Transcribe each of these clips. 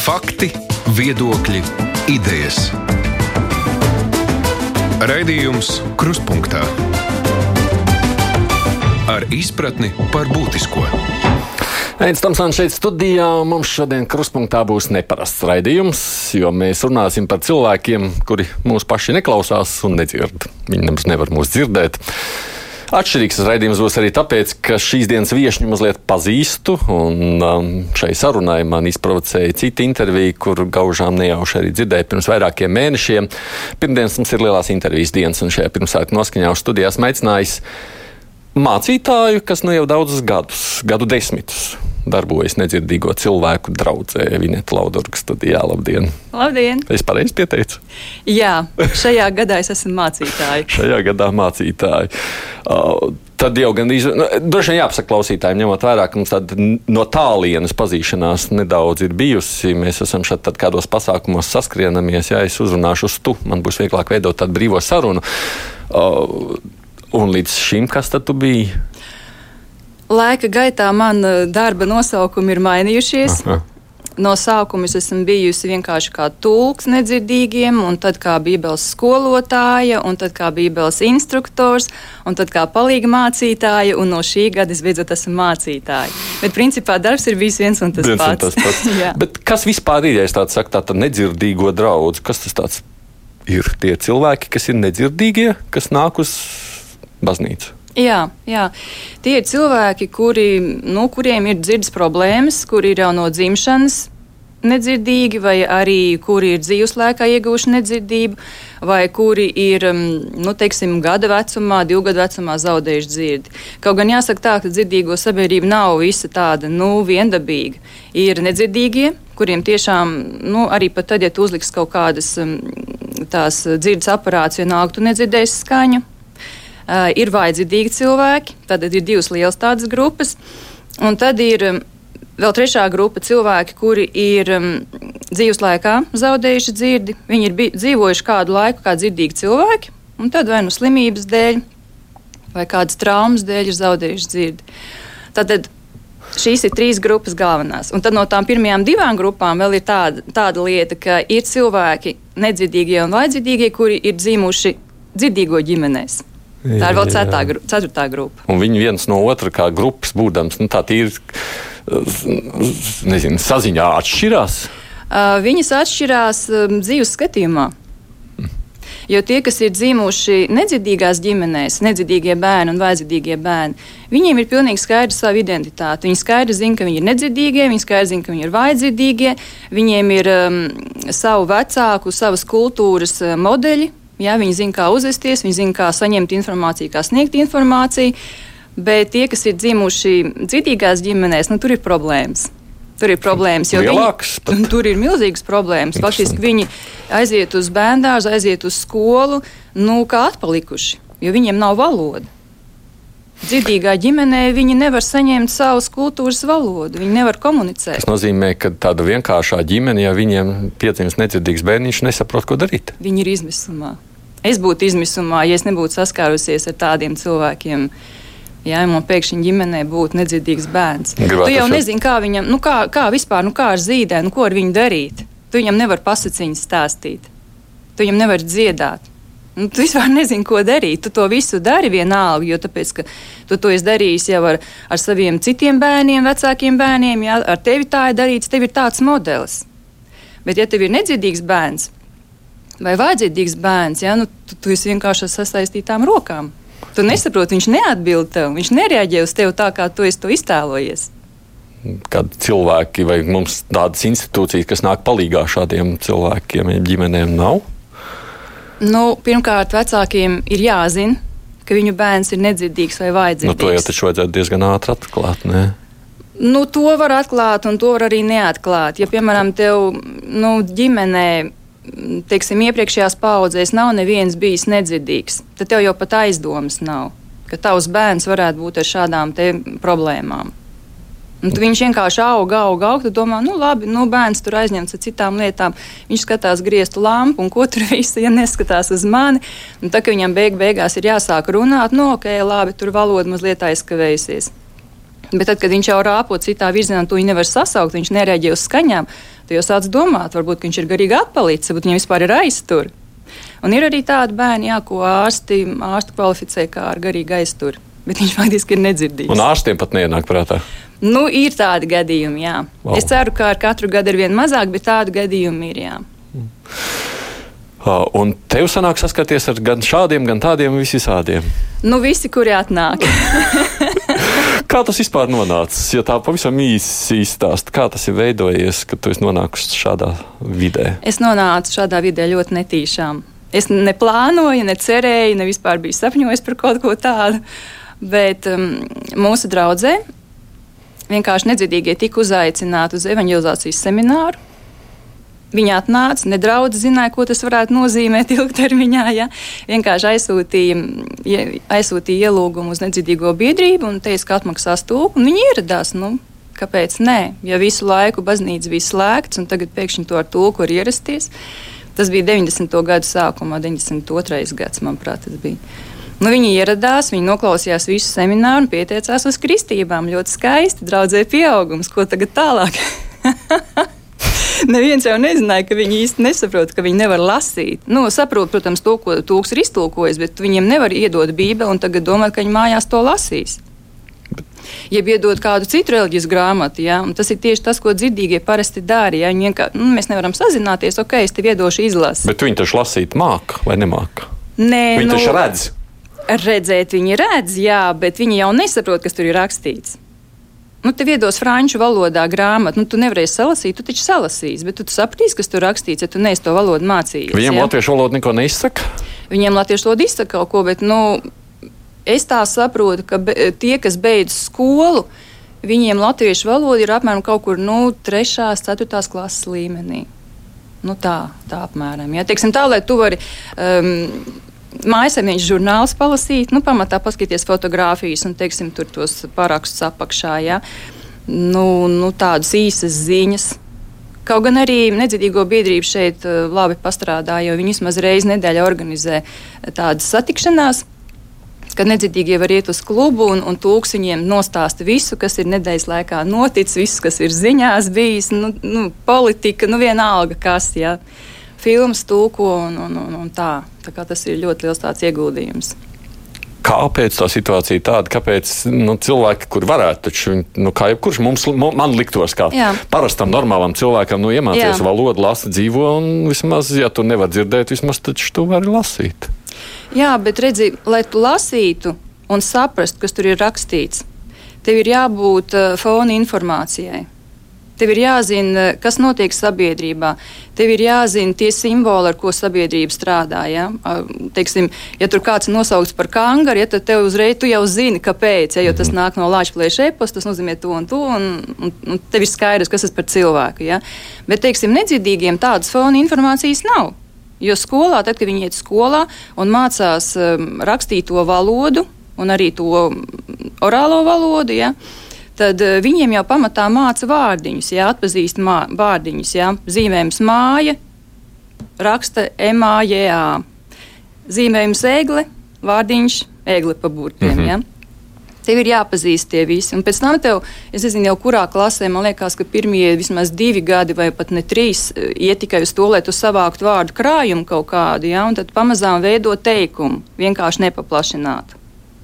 Fakti, viedokļi, idejas. Raidījums Kruspunktā ar izpratni par būtisko. Aits Tamsāns šeit studijā. Mums šodien Kruspunktā būs neparasts raidījums, jo mēs runāsim par cilvēkiem, kuri mūs paši neklausās un nedzird. Viņi nemaz nevar mūs dzirdēt. Atšķirīgs raidījums būs arī tāpēc, ka šīs dienas viešņu mazliet pazīstu, un šai sarunai man izprovocēja cita intervija, kur gaužām nejauši arī dzirdēju pirms vairākiem mēnešiem. Pirmdienas mums ir lielās intervijas dienas, un šajā pirmsvētku noskaņā uz studijās aicinājis mācītāju, kas nu jau daudzus gadu desmitus darbojas nedzirdīgo cilvēku draudzē, Vineta Laudurga studijā. Labdien! Labdien! Es pareizi pieteicu? Jā, šajā gadā es esmu mācītāja. Šajā gadā mācītāja. Tad jau gandrīz, droši vien jāpasaka klausītājiem, ņemot vērā, ka mums tāda no tālienes pazīšanās nedaudz ir bijusi. Mēs esam šeit tad kādos pasākumos saskrienamies, ja es uzrunāšu uz tu, man būs vieglāk veidot tādu brīvo sarunu. Un līdz šim, kas tad tu biji? Laika gaitā man darba nosaukumi ir mainījušies. Aha. No sākuma es esmu bijusi vienkārši kā tulks nedzirdīgiem, un tad kā bībeles skolotāja, un tad kā bībeles instruktors, un tad kā palīga mācītāja, un no šī gada es beidzot esmu mācītāja. Bet principā darbs ir bijis viens un tas pats. Bet kas vispār ir, ja es tādu saku, tāda nedzirdīgo draudzi? Kas tas tāds ir? Tie cilvēki, kas ir nedzirdīgie, kas nāk uz baznīcu? Jā. Tie ir cilvēki, kuriem ir dzirdes problēmas, kuri ir jau no dzimšanas nedzirdīgi, vai arī kuri ir dzīves laikā ieguvuši nedzirdību, vai kuri ir, gada vecumā, 2 gadu vecumā zaudējuši dzirdi. Kaut gan jāsaka tā, ka dzirdīgo sabiedrība nav visa tāda, viendabīga. Ir nedzirdīgie, kuriem tiešām, arī pat tad, ja tu uzliks kaut kādas tās dzirdes aparāts, vienalga tu nedzirdēsi skaņu. Ir vājdzirdīgi cilvēki, tad ir 2 lielas tādas grupas, un tad ir vēl 3. grupa cilvēki, kuri ir dzīves laikā zaudējuši dzirdi. Viņi ir dzīvojuši kādu laiku kā dzirdīgi cilvēki, un tad vai nu slimības dēļ, vai kādas traumas dēļ ir zaudējuši dzirdi. Tad šīs ir 3 grupas galvenās, un tad no tām pirmajām 2 grupām vēl ir tāda lieta, ka ir cilvēki nedzirdīgie un vājdzirdīgie, kuri ir dzimuši dzirdīgo ģimenēs. Tā ir vēl 4. grupa. Un viņi viens no otra kā grupas būdams, tā tīri, saziņā atšķirās? Viņas atšķirās dzīves skatījumā. Jo tie, kas ir dzimuši nedzirdīgās ģimenēs, nedzirdīgie bērni un vājdzirdīgie bērni, viņiem ir pilnīgi skaidra sava identitāte. Viņi skaidri zina, ka viņi ir nedzirdīgie, viņi skaidri zina, ka viņi ir vājdzirdīgie, viņiem ir savu vecāku, savas kultūras modeļi. Jā, viņi zina, kā uzvesties, viņi zina, kā saņemt informāciju, kā sniegt informāciju, bet tie, kas ir dzimuši dzirdīgās ģimenēs, tur ir problēmas. Tur ir problēmas, jo tur ir milzīgas problēmas. Faktiski viņi aiziet uz bērndārzu, aiziet uz skolu, kā atpalikuši, jo viņiem nav valoda. Dzirdīgā ģimenē viņi nevar saņemt savas kultūras valodu, viņi nevar komunicēt. Tas nozīmē, ka tāda vienkāršā ģimene, ja viņiem piedzimst nedzirdīgs bērniņš, nesaprot, ko darīt. Viņi ir izmisumā. Es būtu izmisumā, ja es nebūtu saskārusies ar tādiem cilvēkiem. Jā, man pēkšņi ģimenē būtu nedzirdīgs bērns. Tu jau nezini, kā viņam, kā vispār, kā ar zīdēm, ko ar viņu darīt. Tu viņam nevar pasaciņas stāstīt. Tu viņam nevar dziedāt. Tu vispār nezini, ko darīt. Tu to visu dari vienalga, jo tāpēc, ka tu to esi darījis jau ar saviem citiem bērniem, vecākiem bērniem, jā, ar tevi tā ir darīts, tev ir tāds modelis. Bet ja tev ir nedzirdīgs bērns vai vājdzirdīgs bērns, jā, tu esi vienkārši ar sasaistītām rokām. Tu nesaproti, viņš neatbild tev, viņš nereaģē uz tevi tā, kā tu esi to iztēlojies. Kādi cilvēki vai mums tādas institūcijas, kas nāk palīgā šādiem cilvēkiem, ģimenēm nav? Pirmkārt, vecākiem ir jāzina, ka viņu bērns ir nedzirdīgs vai vājdzirdīgs. To jau taču vajadzētu diezgan ātri atklāt, ne? To var atklāt, un to var arī neatklāt. Ja, piemēram, tev ģimenē, iepriekšējās paaudzēs nav neviens bijis nedzirdīgs, tad tev jau pat aizdomas nav, ka tavs bērns varētu būt ar šādām problēmām. Viņš vienkārši aug, tu domā, labi, bērns tur aizņemts ar citām lietām, viņš skatās grieztu lampu un ko tur visu, ja neskatās uz mani, un tā, ka viņam beigās ir jāsāk runāt, ok, labi, tur valoda mazliet aizkavējusies. Bet tad, kad viņš jau rāpo citā virzienā, to viņi nevar sasaukt, viņš nereaģē uz skaņām, tad jau sāc domāt, varbūt viņš ir garīgi atpalicis, varbūt viņam vispār ir aiztur. Un ir arī tādi bērni, jā, ko ārsti kvalificē kā ar garīgu aizturu, bet viņš faktiski ir nedzirdīgs. Un ārstiem pat neienāk prātā. Nu, ir tādi gadījumi, jā. Wow. Es ceru, ka ar katru gadu ir vien mazāk, bet tādi gadījumi ir, jā. Un tev sanāk saskaties ar gan šādiem, gan tādiem visādiem? Nu, visi, kuri atnāk. Kā tas vispār nonācis? Ja tā pavisam īsi izstāst, kā tas ir veidojies, kad tu esi nonākusi šādā vidē? Es nonācu šādā vidē ļoti netīšām. Es neplānoju, necerēju, ne vispār biju sapņojis par kaut ko tādu, bet mūsu draudzē vienkārši nedzirdīgie tika uzaicināti uz evaņģelizācijas semināru. Viņi atnāca, nedaudz zināja, ko tas varētu nozīmēt ilgtermiņā. Ja? Vienkārši aizsūtīja ielūgumu uz nedzirdīgo biedrību un teica, ka atmaksās tulku, un viņi ieradās. Nu, kāpēc nē? Ja visu laiku baznīca bija slēgts, un tagad pēkšņi to ar tulku var ierasties. Tas bija 90. gadu sākumā, 92. gads, manuprāt, tas bija. Nu, viņi ieradās, viņi noklausījās visu semināru un pieteicās uz kristībām. Ļoti skaisti, draudzē pieaugums, ko tagad tālāk? Neviens jau nezināja, ka viņi īsti nesaprot, ka viņi nevar lasīt. Nu, saprot, protams, to, ko tūks ir iztulkojis, bet viņiem nevar iedot Bībeli un tagad domāt, ka viņi mājās to lasīs. Jeb iedot kādu citu reliģijas grāmatu, ja? Un tas ir tieši tas, ko dzirdīgie parasti dara. Ja? Mēs nevaram sazināties, ok, es tev iedošu izlasi. Bet viņi taču lasīt māca vai nemāca? Nē, viņi taču redz. Redzēt viņi redz, jā, bet viņi jau nesaprot, kas tur ir rakstīts. Nu, tev iedos franču valodā grāmatu, nu, tu nevarēsi salasīt, tu taču salasīsi, bet tu sapratīsi, kas tur rakstīts, ja tu neesi to valodu mācījies. Viņiem latviešu valodu neko neizsaka? Viņiem latviešu valodu izsaka kaut ko, bet, es tā saprotu, ka tie, kas beidz skolu, viņiem latviešu valoda ir apmēram kaut kur, 3., 4. klases līmenī. Nu, tā apmēram, ja. Teiksim tā, lai tu vari... Mājasemnieks žurnāls palasīt, pamatā paskatīties fotogrāfijas un, teiksim, tur tos parakstus apakšā, ja? Tādas īsas ziņas. Kaut gan arī nedzirdīgo biedrība šeit labi pastrādā, jo viņi vismaz reizi nedēļā organizē tādas satikšanās, kad nedzirdīgie var iet uz klubu un tulks viņiem nostāsta visu, kas ir nedēļas laikā noticis, viss, kas ir ziņās bijis, politika, vienalga kas, ja? Filmas tulko un tā. Tā kā tas ir ļoti liels tāds ieguldījums. Kāpēc tā situācija ir tāda? Kāpēc cilvēki, kuri varētu, taču, kā jebkurš man liktos, kā parastam normālam cilvēkam, iemācies valodu, lasa, dzīvo, un vismaz, ja tu nevar dzirdēt, vismaz taču tu vari lasīt. Jā, bet redzi, lai tu lasītu un saprastu, kas tur ir rakstīts, tev ir jābūt fona informācijai. Tev ir jāzina, kas notiek sabiedrībā. Tev ir jāzina tie simboli, ar ko sabiedrība strādā. Ja? Teiksim, ja tur kāds ir nosaukts par kangaru, ja, tad tev uzreiz tu jau zini, kāpēc. Ja? Jo tas nāk no Lāčplēša eposta, tas nozīmē to un to, un tev ir skaidrs, kas tas par cilvēku. Ja? Bet, teiksim, nedzirdīgiem tādas fona informācijas nav. Jo skolā, tad, kad viņi iet skolā un mācās rakstīto valodu un arī to orālo valodu, ja? Tad viņiem jau pamatā māca vārdiņus, ja, atpazīst vārdiņus, ja, zīmējums māja, raksta M-A-J-A. Zīmējums egle, vārdiņš egle pa burtiem, ja. Tev ir jāpazīst tie visi, un pēc tam tev, es nezinu jau kurā klasē, man liekas, ka pirmie vismaz 2 gadi vai pat ne 3 iet tikai uz to, lai tu savāktu vārdu krājumu kaut kādu, ja, un tad pamazām veido teikumu, vienkārši nepaplašinātu.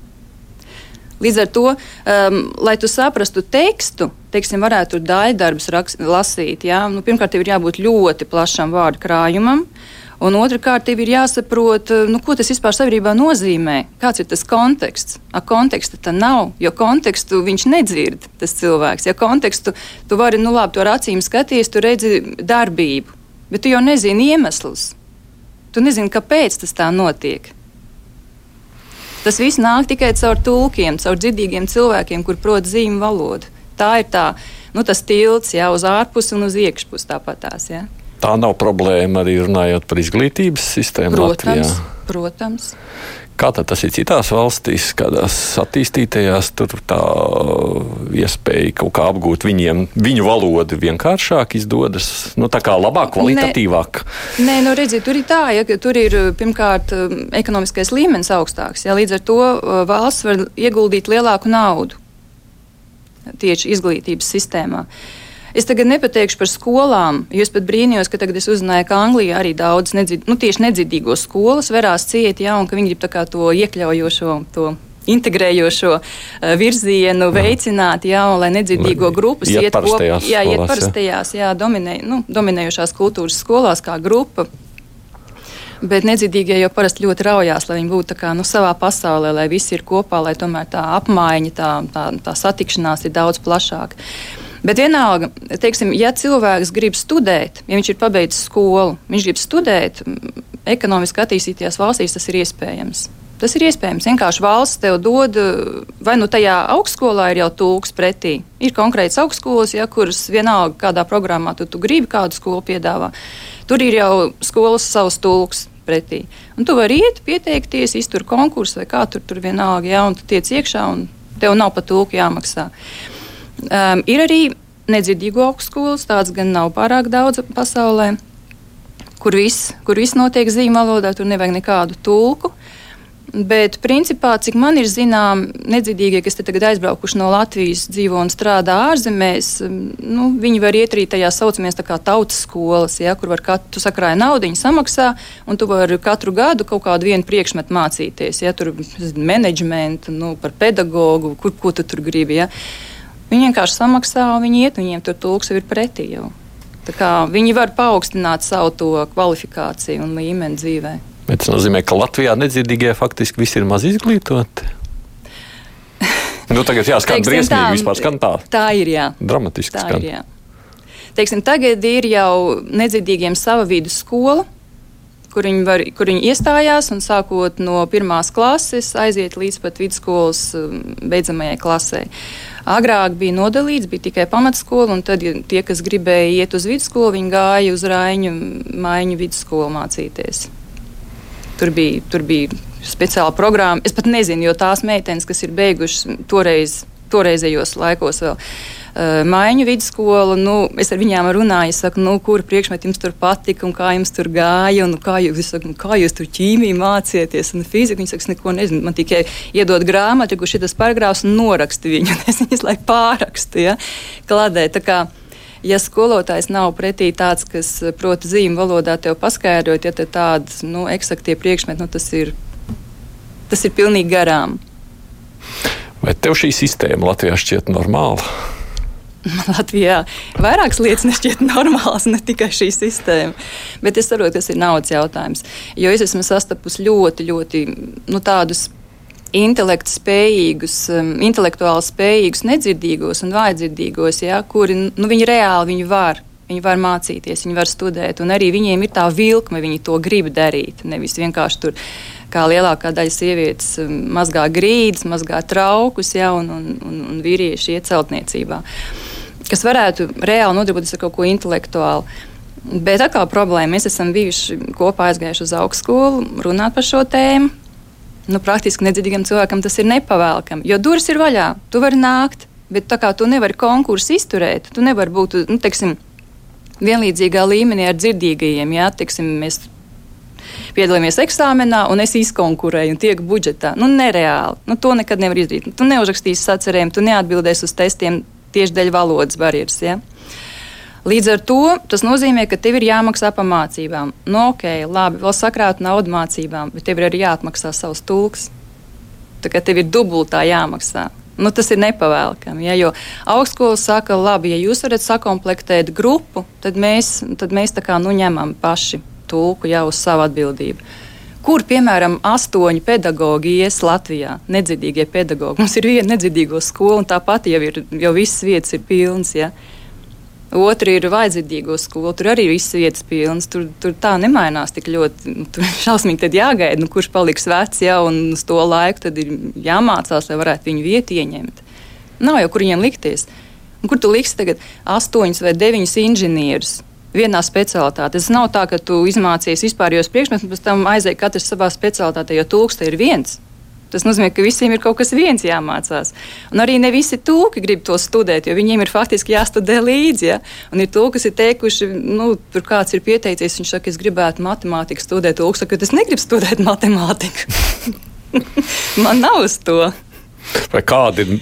Līdz ar to, lai tu saprastu tekstu, teiksim, varētu tur daļdarbus lasīt, ja? Pirmkārt, tev ir jābūt ļoti plašam vārdu krājumam, un otrkārt, tev ir jāsaprot, ko tas vispār sabiedrībā nozīmē, kāds ir tas konteksts. Konteksta tā nav, jo kontekstu viņš nedzird, tas cilvēks. Ja kontekstu tu vari, labi, tu ar acīm skaties, tu redzi darbību, bet tu jau nezini iemeslus. Tu nezini, kāpēc tas tā notiek. Tas viss nāk tikai caur tulkiem, caur dzirdīgiem cilvēkiem, kur prot zīmju valodu. Tā ir tas tilts, jā, uz ārpusi un uz iekšpusi tāpatās, jā. Tā nav problēma arī runājot par izglītības sistēmu Latvijā? Protams. Kā tad tas ir citās valstīs, kādās attīstītajās, tur tā iespēja kaut kā apgūt viņu valodu vienkāršāk izdodas, tā kā labāk, kvalitatīvāk? Nē, redziet, tur ir tā, ja tur ir pirmkārt ekonomiskais līmenis augstāks, ja līdz ar to valsts var ieguldīt lielāku naudu. tieši izglītības sistēmā. Es tagad nepateikšu par skolām, jo es pat brīnījos, ka tagad es uzzināju, ka Anglijā arī daudz tieši nedzirdīgo skolas verās cieti, un ka viņi grib tā kā to iekļaujošo, to integrējošo virzienu veicināt, un lai nedzirdīgo grupas iet parastajās, dominējošās kultūras skolās kā grupa. Bet nedzirdīgie jau parasti ļoti raujās, lai viņi būtu tā kā, savā pasaulē, lai visi ir kopā, lai tomēr tā apmaiņa, tā satikšanās ir daudz plašāka. Bet vienalga, teiksim, ja cilvēks grib studēt, ja viņš ir pabeidzis skolu, viņš grib studēt, ekonomiski attīstītajās valstīs tas ir iespējams. Tas ir iespējams. Vienkārši valsts tev dod, vai tajā augstskolā ir jau tulks pretī. Ir konkrēts augstskolas, kuras vienalga kādā programmā tu gribi kādu skolu piedāvā. Tur ir jau skolas savs tulks pretī. Un tu vari iet, pieteikties, iztur konkursu vai kā tur vienalga, un tu tiec iekšā un tev nav pa tulku jāmaksā. Ir arī nedzirdīgo augstskolas, tāds gan nav pārāk daudz pasaulē, kur viss notiek zīmju valodā, tur nevajag nekādu tulku. Bet, principā, cik man ir zinām, nedzirdīgie, kas te tagad aizbraukuši no Latvijas, dzīvo un strādā ārzemēs, viņi var iet arī tajā saucamies tā kā tautas skolas, kur tu sakrāji naudiņu, samaksā, un tu vari katru gadu kaut kādu vienu priekšmetu mācīties, tur menedžmentu, par pedagogu, ko tu tur gribi, Viņi vienkārši samaksā, un viņi iet, viņiem tur tulks jau ir pretī jau. Tā kā viņi var paaugstināt savu to kvalifikāciju un līmeni dzīvē. Bet tas nozīmē, ka Latvijā nedzirdīgie faktiski visi ir maz izglītoti. Tagad jāskan briesmīgi vispār skan tā. Tā ir, jā. Dramatiski tā skan. Ir, jā. Teiksim, tagad ir jau nedzirdīgiem sava vidusskola, kur viņi iestājās un sākot no 1. klases aiziet līdz pat vidusskolas beidzamajai klasē. Agrāk bija nodalīts, bija tikai pamatskola, un tad tie, kas gribēja iet uz vidusskolu, viņi gāja uz Raiņu Maiņu vidusskolu mācīties. Tur bija speciāla programma. Es pat nezinu, jo tās meitenes, kas ir beigušas toreizējos laikos vēl Maiņu vidusskolu, es ar viņām runāju, es saku, kura priekšmeti jums tur patika un kā jums tur gāja, un kā jūs tur ķīmiju mācieties un fiziku. Viņi saka, es neko nezinu, man tikai iedod grāmatu, kur šitas paragrāfs un noraksti viņu, un es viņas laiku pārakstu, kladē. Tā kā, ja skolotājs nav pretī tāds, kas prot zīmju valodā tev paskaidrot, tad tādi, eksaktie priekšmeti, tas ir pilnīgi garām. Vai tev šī sistēma Latvijā šķiet normāla? Latvijā vairākas lietas nešķiet normālas, ne tikai šī sistēma. Bet es saprotu, ka tas ir naudas jautājums. Jo es esmu sastapusi ļoti, ļoti tādus intelektuāli spējīgus nedzirdīgos un vājdzirdīgos, kuri viņi reāli viņi var mācīties, viņi var studēt. Un arī viņiem ir tā vilkme, viņi to grib darīt. Nevis vienkārši tur, kā lielākā daļa sievietes, mazgā grīdas, mazgā traukus, un vīrieši iet celtniecībā. Kas varētu reāli nodarboties ar kaut ko intelektuālu. Bet atkal problēma, mēs esam bijuši kopā aizgājuši uz augstskolu, runāt par šo tēmu. Praktiski nedzirdīgam cilvēkam tas ir nepavēlkam, jo durvis ir vaļā, tu vari nākt, bet tā kā tu nevari konkursu izturēt, tu nevari būt, vienlīdzīgā līmenī ar dzirdīgajiem, mēs piedalāmies eksāmenā, un es izkonkurēju un tieku budžetā. Nereāli. To nekad nevar izdarīt. Tu neuzrakstīsi sacerējumu, tu neatbildēsi uz testiem tieši dēļ valodas barjeras. Līdz ar to tas nozīmē, ka tev ir jāmaksā par mācībām. Ok, labi, vēl sakrāt naudu mācībām, bet tev ir arī jāatmaksā savs tulks. Tā kā tev ir dubultā jāmaksā. Tas ir nepavēlkami, jo augstskola saka, labi, ja jūs varat sakomplektēt grupu, tad mēs tā kā ņemam paši tulku jau uz savu atbildību. Kur, piemēram, 8 pedagogi ies Latvijā, nedzirdīgie pedagogi? Mums ir viena nedzirdīgo skola, un tāpat jau visas vietas ir pilnas, Otra ir vājdzirdīgo skola, tur arī visas vietas pilnas, tur tā nemainās tik ļoti, tur šausmīgi tad jāgaida, kurš paliks vecs, un uz to laiku tad ir jāmācās, lai varētu viņu vietu ieņemt. Nav jau, kur viņiem likties. Un kur tu liksi tagad 8 vai 9 inženierus vienā specialitātē? Tas nav tā, ka tu izmācies vispārējos priekšmetus, un pēc tam aizēj katrs savā specialitātē, jo tulks te ir viens. Tas nozīmē, ka visiem ir kaut kas viens jāmācās. Un arī ne visi tulki grib to studēt, jo viņiem ir faktiski jāstudē līdzi. Un ir tulki, kas ir teikuši, tur kāds ir pieteicies, viņš saka, es gribētu matemātiku studēt. Tulks saka, es negribu studēt matemātiku. Man nav uz to. Vai kādi ir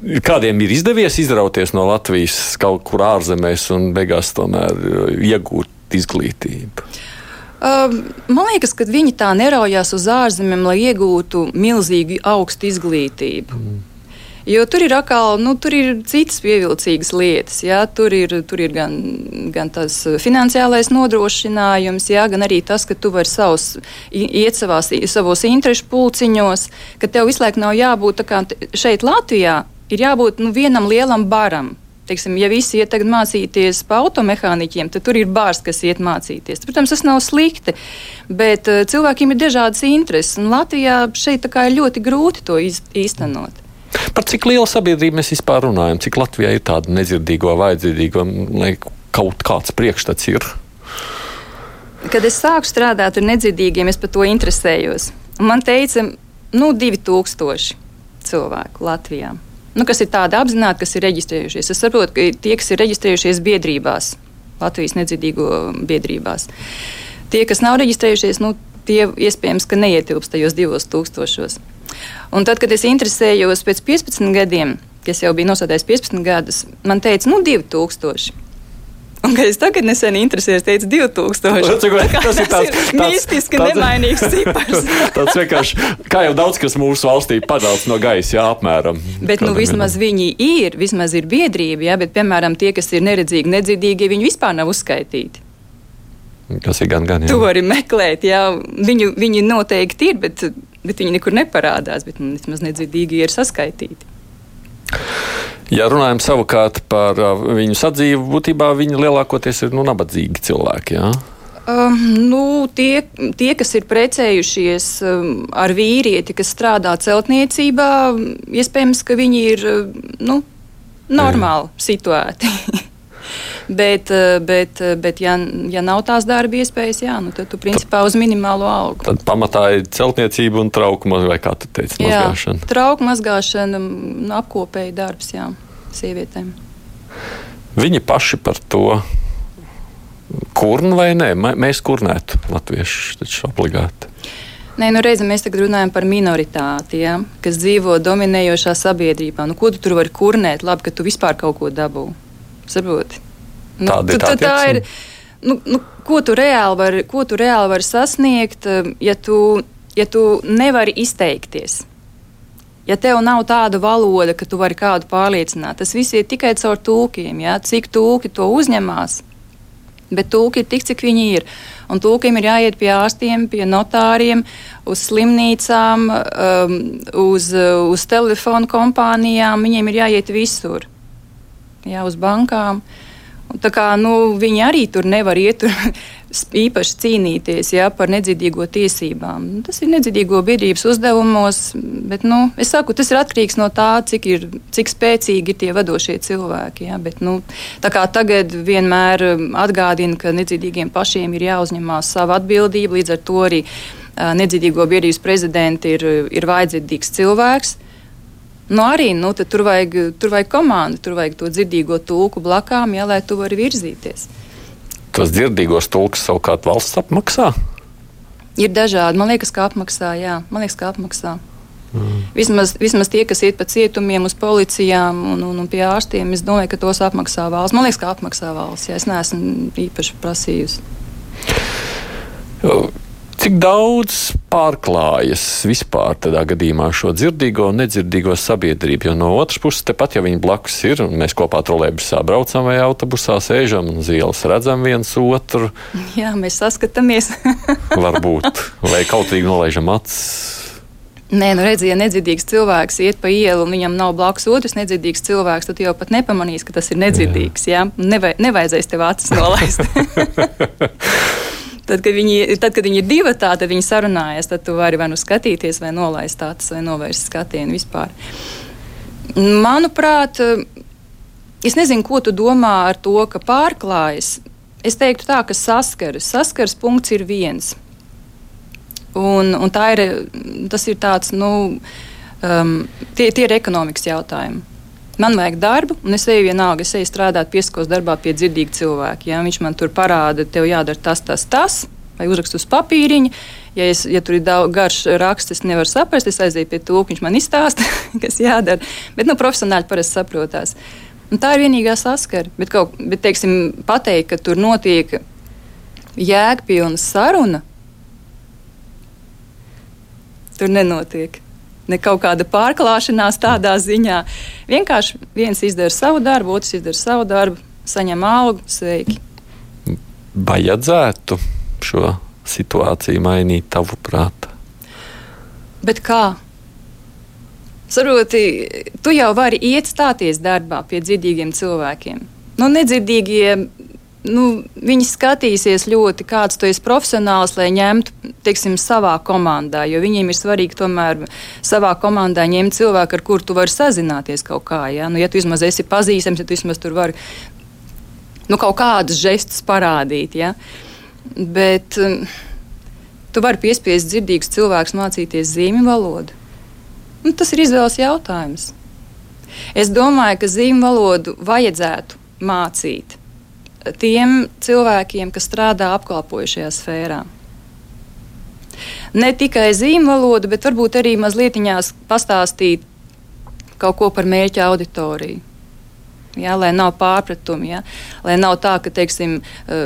Kādiem ir izdevies izrauties no Latvijas kaut kur ārzemēs un beigās tomēr iegūt izglītību? Man liekas, ka viņi tā neraujās uz ārzemēm, lai iegūtu milzīgi augstu izglītību. Jo tur ir atkal, tur ir citas pievilcīgas lietas. Jā, tur ir gan tas finansiālais nodrošinājums, jā, gan arī tas, ka tu vari iet savos interešu pulciņos, ka tev visu laiku nav jābūt tā kā šeit Latvijā, ir jābūt vienam lielam baram. Teiksim, ja visi iet tagad mācīties pa automehāniķiem, tad tur ir bārs, kas iet mācīties. Protams, tas nav slikti, bet cilvēkiem ir dažādas intereses, un Latvijā šeit tā kā ir ļoti grūti to īstenot. Par cik lielu sabiedrību mēs vispār runājam? Cik Latvijā ir tāda nedzirdīgo, vājdzirdīgo, lai kaut kāds priekšstats ir? Kad es sāku strādāt ar nedzirdīgiem, es par to interesējos. Man teica, 2000 cilvēku Latvijā. Kas ir tādi apzināti, kas ir reģistrējušies. Es saprotu, ka tie, kas ir reģistrējušies biedrībās, Latvijas nedzirdīgo biedrībās. Tie, kas nav reģistrējušies, tie iespējams, ka neietilpst tajos 2000. Un tad, kad es interesējos pēc 15 gadiem, kas jau bija nosodējis 15 gadus, man teica, 2000. Un, kad es tagad nesen interesējos, teicu 2000. Tas ir tāds mistiski nemainīgs cipars. Tas vienkārši, kā jau daudz kas mūsu valstī padalts no gaisa, jā, apmēram. Bet vismaz viņi vismaz ir biedrība, jā, bet, piemēram, tie, kas ir neredzīgi, nedzirdīgi, viņi vispār nav uzskaitīti. Tas ir gan, jā. Tu vari meklēt, jā, viņi noteikti ir, bet viņi nekur neparādās, bet vismaz nedzirdīgi ir saskaitīti. Ja runājam savukārt par viņu sadzīvi, būtībā viņi lielākoties ir nabadzīgi cilvēki, jā? Tie, kas ir precējušies ar vīrieti, kas strādā celtniecībā, iespējams, ka viņi ir normāli situēti. Bet ja nav tās darba iespējas, tad tu principā uz minimālo algu. Tad pamatā ir celtniecība un trauku mazgāšana, vai kā tu teici, mazgāšana? Jā, trauku mazgāšana, apkopēja darbs, jā, sievietēm. Viņi paši par to kurn vai nē? Mēs kurnētu latvieši taču obligāti. Nē, reizē mēs tagad runājam par minoritāti, ja, kas dzīvo dominējošā sabiedrībā. Ko tu tur vari kurnēt? Labi, ka tu vispār kaut ko dabū. Saproti? Tā ir. Ko tu reāli vari sasniegt, ja tu nevari izteikties? Ja tev nav tāda valoda, ka tu vari kādu pārliecināt, tas viss ir tikai caur tulkiem. Ja? Cik tulki to uzņemās? Bet tulki ir tik, cik viņi ir. Un tulkiem ir jāiet pie ārstiem, pie notāriem, uz slimnīcām, uz telefonu kompānijām. Viņiem ir jāiet visur. Jā, uz bankām. Tā kā viņi arī tur nevar iet īpaši cīnīties, jā, par nedzirdīgo tiesībām. Tas ir nedzirdīgo biedrības uzdevumos, bet es saku, tas ir atkarīgs no tā, cik spēcīgi ir tie vadošie cilvēki. Jā, bet, tā kā tagad vienmēr atgādina, ka nedzirdīgiem pašiem ir jāuzņemās savu atbildību, līdz ar to arī nedzirdīgo biedrības prezidenti ir vājdzirdīgs cilvēks. Tad tur vajag komandu, tur vajag to dzirdīgo tulku blakām, jā, lai tu vari virzīties. Tos dzirdīgos tulkus savukārt valsts apmaksā? Ir dažādi. Man liekas, ka apmaksā, jā. Vismaz tie, kas iet pa cietumiem, uz policijām un pie ārstiem, es domāju, ka tos apmaksā valsts. Man liekas, ka apmaksā valsts, jā. Es neesmu īpaši prasījusi. Cik daudz pārklājas vispār tādā gadījumā šo dzirdīgo un nedzirdīgo sabiedrību? Jo no otras puses, tepat, ja viņi blakus ir, un mēs kopā trolejbusā braucam vai autobusā sēžam un uz ielas redzam viens otru. Jā, mēs saskatāmies. Varbūt. Vai kautīgi nolaižam acis. Nē, redzi, ja nedzirdīgs cilvēks iet pa ielu un viņam nav blakus otrs nedzirdīgs cilvēks, tad jau pat nepamanīs, ka tas ir nedzirdīgs. Jā. Nevajadzēs tev acis nolaist. Tad, kad viņi ir divi, tad viņi sarunājas, tad tu vari vai skatīties, vai nolaist acis, vai novērst skatienu vispār. Manuprāt, es nezinu, ko tu domā ar to, ka pārklājas. Es teiktu tā, ka saskaras punkts ir viens. Un tas ir tāds, tie ir ekonomikas jautājumi. Man vajag darbu, un es eju vienalga, es eju strādāt pieskos darbā pie dzirdīga cilvēka. Ja? Viņš man tur parāda, tev jādara tas, vai uzrakst uz papīriņa. Ja tur ir garš raksts, es nevaru saprast, es aizēju pie tūka, viņš man izstāsta, kas jādara. Bet profesionāļi parasti saprotās. Un tā ir vienīgā saskara. Bet teiksim, pateikt, ka tur notiek jēgpilna saruna, tur nenotiek. Ne kaut kāda pārklāšanās tādā ziņā. Vienkārši viens izdara savu darbu, otrs izdara savu darbu, saņem algu, sveiki. Vajadzētu šo situāciju mainīt tavuprāt? Bet kā? Saproti, tu jau vari iet stāties darbā pie dzirdīgiem cilvēkiem. Nedzirdīgie, viņi skatīsies ļoti, kāds tu esi profesionāls, lai ņemtu, teiksim, savā komandā, jo viņiem ir svarīgi tomēr savā komandā ņemt cilvēku, ar kuru tu vari sazināties kaut kā, ja? Ja tu vismaz esi pazīstams, ja tu vismaz tur vari kaut kādus žestus parādīt, ja? Bet tu vari piespiest dzirdīgus cilvēkus mācīties zīmju valodu. Tas ir izvēles jautājums. Es domāju, ka zīmju valodu vajadzētu mācīt tiem cilvēkiem, kas strādā apkalpojušajā sfērā. Ne tikai zīmju valodu, bet varbūt arī mazlietiņās pastāstīt kaut ko par mērķa auditoriju. Ja, lai nav pārpratumi, ja, lai nav tā, ka, teiksim,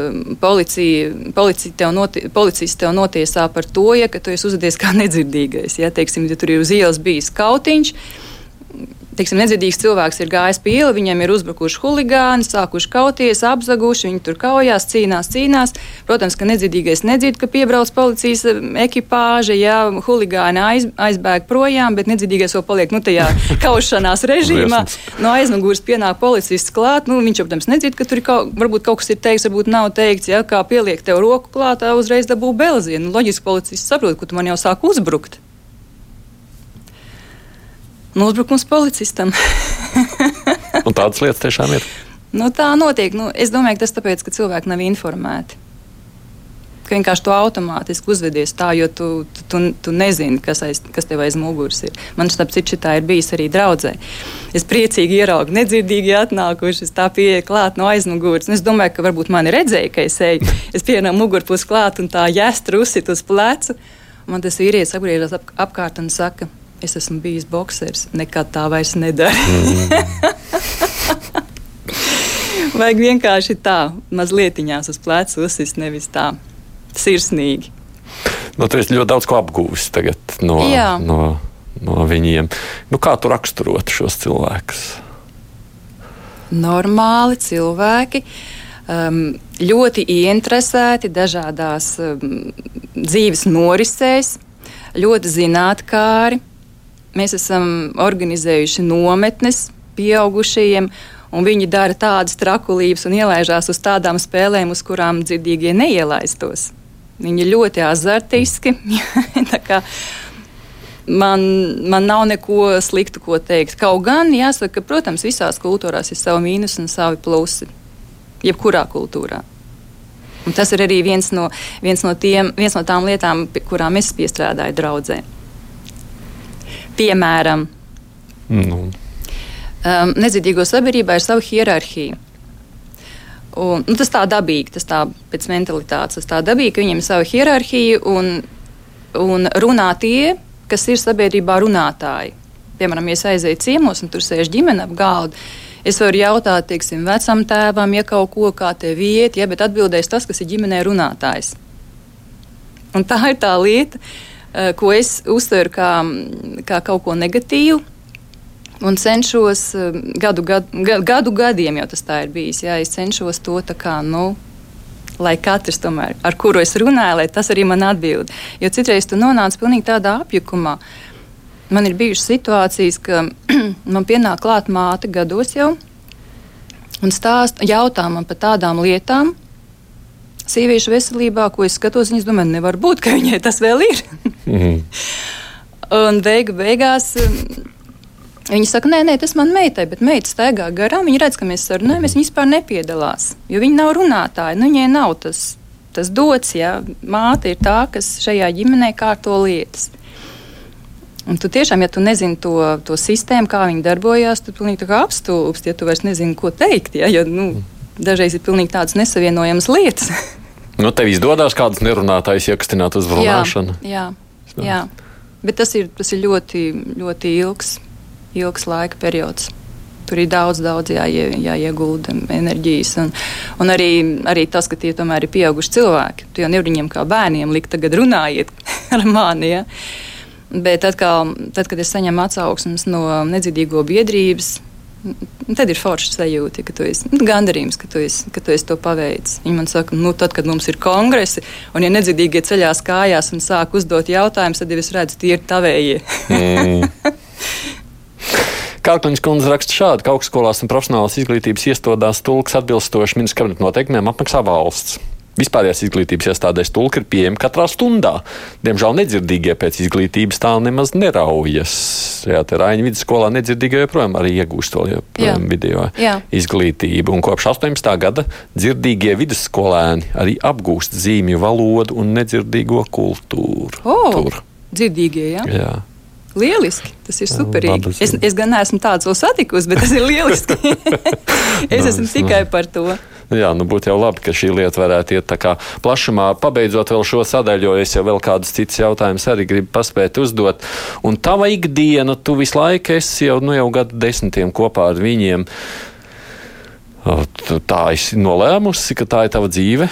policists tev notiesā par to, ja, ka tu esi uzvedies kā nedzirdīgais. Ja, teiksim, ja tur ir uz ielas bijis kautiņš, teiksim, nedzirdīgs cilvēks ir gājis pie ielu, viņiem ir uzbrukuši huligāni, sākuši kauties, apzaguši, viņi tur kaujās, cīnās. Protams, ka nedzirdīgais nedzird, ka piebrauc policijas ekipāže, ja huligāni aizbēg projām, bet nedzirdīgais vēl paliek tajā kaušanās režīmā. No aizmugures pienāk policists klāt, viņš, protams, nedzird, ka tur varbūt kaut kas ir teikts, varbūt nav teikts, ja, kā pieliek tev roku klātā, uzreiz dabū belzienu. Loģiski policists saprot, ka tu man jau sāk uzbrukt. Uzbrukums policistam. Un tādas lietas tiešām ir? Tā notiek. Es domāju, ka tas tāpēc, ka cilvēki nav informēti. Ka vienkārši tu automātiski uzvedies tā, jo tu nezini, kas tev aiz muguras ir. Man starp citu šitā ir bijis arī draudzē. Es priecīgi ieraugu nedzirdīgi atnākuši, es tā pieeju klāt no aizmuguras. Es domāju, ka varbūt mani redzēja, ka es eju. Es pieeju no mugurpus klāt un tā jāstru uzsit uz plecu. Man tas vīrietis apgriežas apkārt un saka: es esmu bijis boksers, nekad tā vairs nedara. Vajag vienkārši tā, mazlietiņās uz plecu uzsist, nevis tā sirsnīgi. Tu esi ļoti daudz ko apgūvis tagad no viņiem. Kā tu raksturotu šos cilvēkus? Normāli cilvēki, ļoti ieinteresēti dažādās dzīves norisēs, ļoti zinātkāri. Mēs esam organizējuši nometnes pieaugušajiem, un viņi dara tādas trakulības un ielaižās uz tādām spēlēm, uz kurām dzirdīgie neielaistos. Viņi ir ļoti azartiski. Man nav neko sliktu, ko teikt. Kaut gan jāsaka, ka, protams, visās kultūrās ir savi mīnusi un savi plusi. Jebkurā kultūrā. Un tas ir arī viens no tām lietām, pie kurām es piestrādāju draudzē. Piemēram, nedzirdīgo sabiedrībā ir sava hierarhija. Tas tā dabīgi, tas tā pēc mentalitātes, tas tā dabīgi, ka viņiem ir sava hierarhija un runā tie, kas ir sabiedrībā runātāji. Piemēram, ja es aizēju ciemos un tur sēž ģimene ap galdu, es varu jautāt, teiksim, vecam tēvam, ja kaut ko kā tev iet, bet atbildēs tas, kas ir ģimenē runātājs. Un tā ir tā lieta, ko es uztveru kā kaut ko negatīvu, un cenšos gadu gadiem, jau tas tā ir bijis, jā, es cenšos to tā kā, lai katrs tomēr, ar kuru es runāju, lai tas arī man atbild. Jo citreiz tu nonāc pilnīgi tādā apjukumā. Man ir bijušas situācijas, ka man pienāk klāt māte gados jau, un jautā man par tādām lietām, sieviešu veselībā, ko es skatos, viņas domāju, nevar būt, ka viņai tas vēl ir. Un beigās viņi saka, nē, tas man meitai, bet meita staigā garām, viņa redz, ka mēs sarunājamies, viņa vispār nepiedalās, jo viņa nav runātāja, viņai nav tas dots, ja, māte ir tā, kas šajā ģimenē kārto lietas. Un tu tiešām, ja tu nezini to sistēmu, kā viņi darbojās, tu pilnīgi tā kā apstulbst, ja tu vairs nezini, ko teikt, ja, jo, dažreiz ir pilnīgi tādas nesavienojamas lietas. Nu, tev izdodas kādas nerunātājas iekustināt uz runāšanu? Jā. Bet tas ir ļoti, ļoti ilgs laika periods. Tur ir daudz jāiegulda enerģijas. Un arī tas, ka tie tomēr ir pieauguši cilvēki. Tu jau nevar viņiem kā bērniem likt tagad runājiet ar mani. Ja? Bet tad, kad es saņemu atsauksmes no nedzirdīgo biedrības, tad ir forša sajūta, ka tu esi gandarījums, ka tu esi to paveicis. Viņi man saka, tad, kad mums ir kongresi, un ja nedzirdīgie ceļās kājās un sāk uzdot jautājumus, tad jau es redzu, tie ir tavējie. Kārkliņas kundze raksta šādi, ka augstskolās un profesionālās izglītības iestādēs tulks atbilstoši ministra kabineta noteikumiem apmaksā valsts. Vispārējās izglītības iestādēs tulki ir pieejami katrā stundā. Diemžēl nedzirdīgie pēc izglītības tā nemaz neraujas. Jā, te Raiņa vidusskolā nedzirdīgie joprojām arī iegūst vēl video izglītību. Un kopš 18. gada dzirdīgie vidusskolēni arī apgūst zīmju valodu un nedzirdīgo kultūru. Tur. Dzirdīgie, jā. Lieliski, tas ir superīgi. Es gan neesmu tāds vēl satikusi, bet tas ir lieliski. Es esmu tikai par to. Jā, būtu jau labi, ka šī lieta varētu iet tā kā plašumā. Pabeidzot vēl šo sadaļu, jo es jau vēl kādus citus jautājumus arī gribu paspēt uzdot. Un tava ikdiena, tu visu laiku esi jau gadu desmitiem kopā ar viņiem. Tā esi nolēmusi, ka tā ir tava dzīve?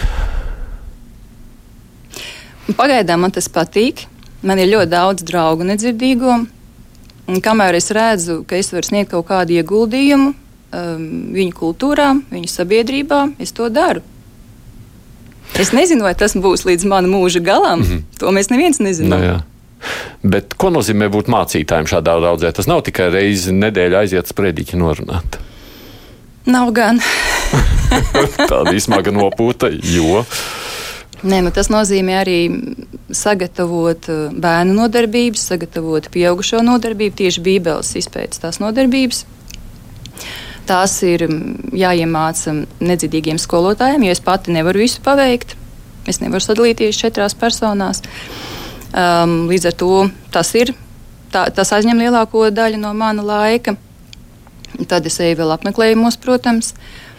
Pagaidām man tas patīk. Man ir ļoti daudz draugu nedzirdīgo. Un kamēr es redzu, ka es varu sniegt kaut kādu ieguldījumu viņu kultūrā, viņu sabiedrībā, es to daru. Es nezinu, vai tas būs līdz mana mūža galam. To mēs neviens nezinām. Jā. Bet ko nozīmē būt mācītājiem šādā daudzē? Tas nav tikai reizi nedēļā aiziet sprediķi norunāt. Nav gan. Tāda īsmāga nopūta, jo... Nē, tas nozīmē arī sagatavot bērnu nodarbības, sagatavot pieaugušo nodarbību, tieši Bībeles izpētes tās nodarbības. Tās ir jāiemāca nedzirdīgiem skolotājiem, jo es pati nevaru visu paveikt. Es nevaru sadalīties 4 personās. Līdz ar to tas aizņem lielāko daļu no mana laika. Tad es eju vēl apmeklējumos, protams.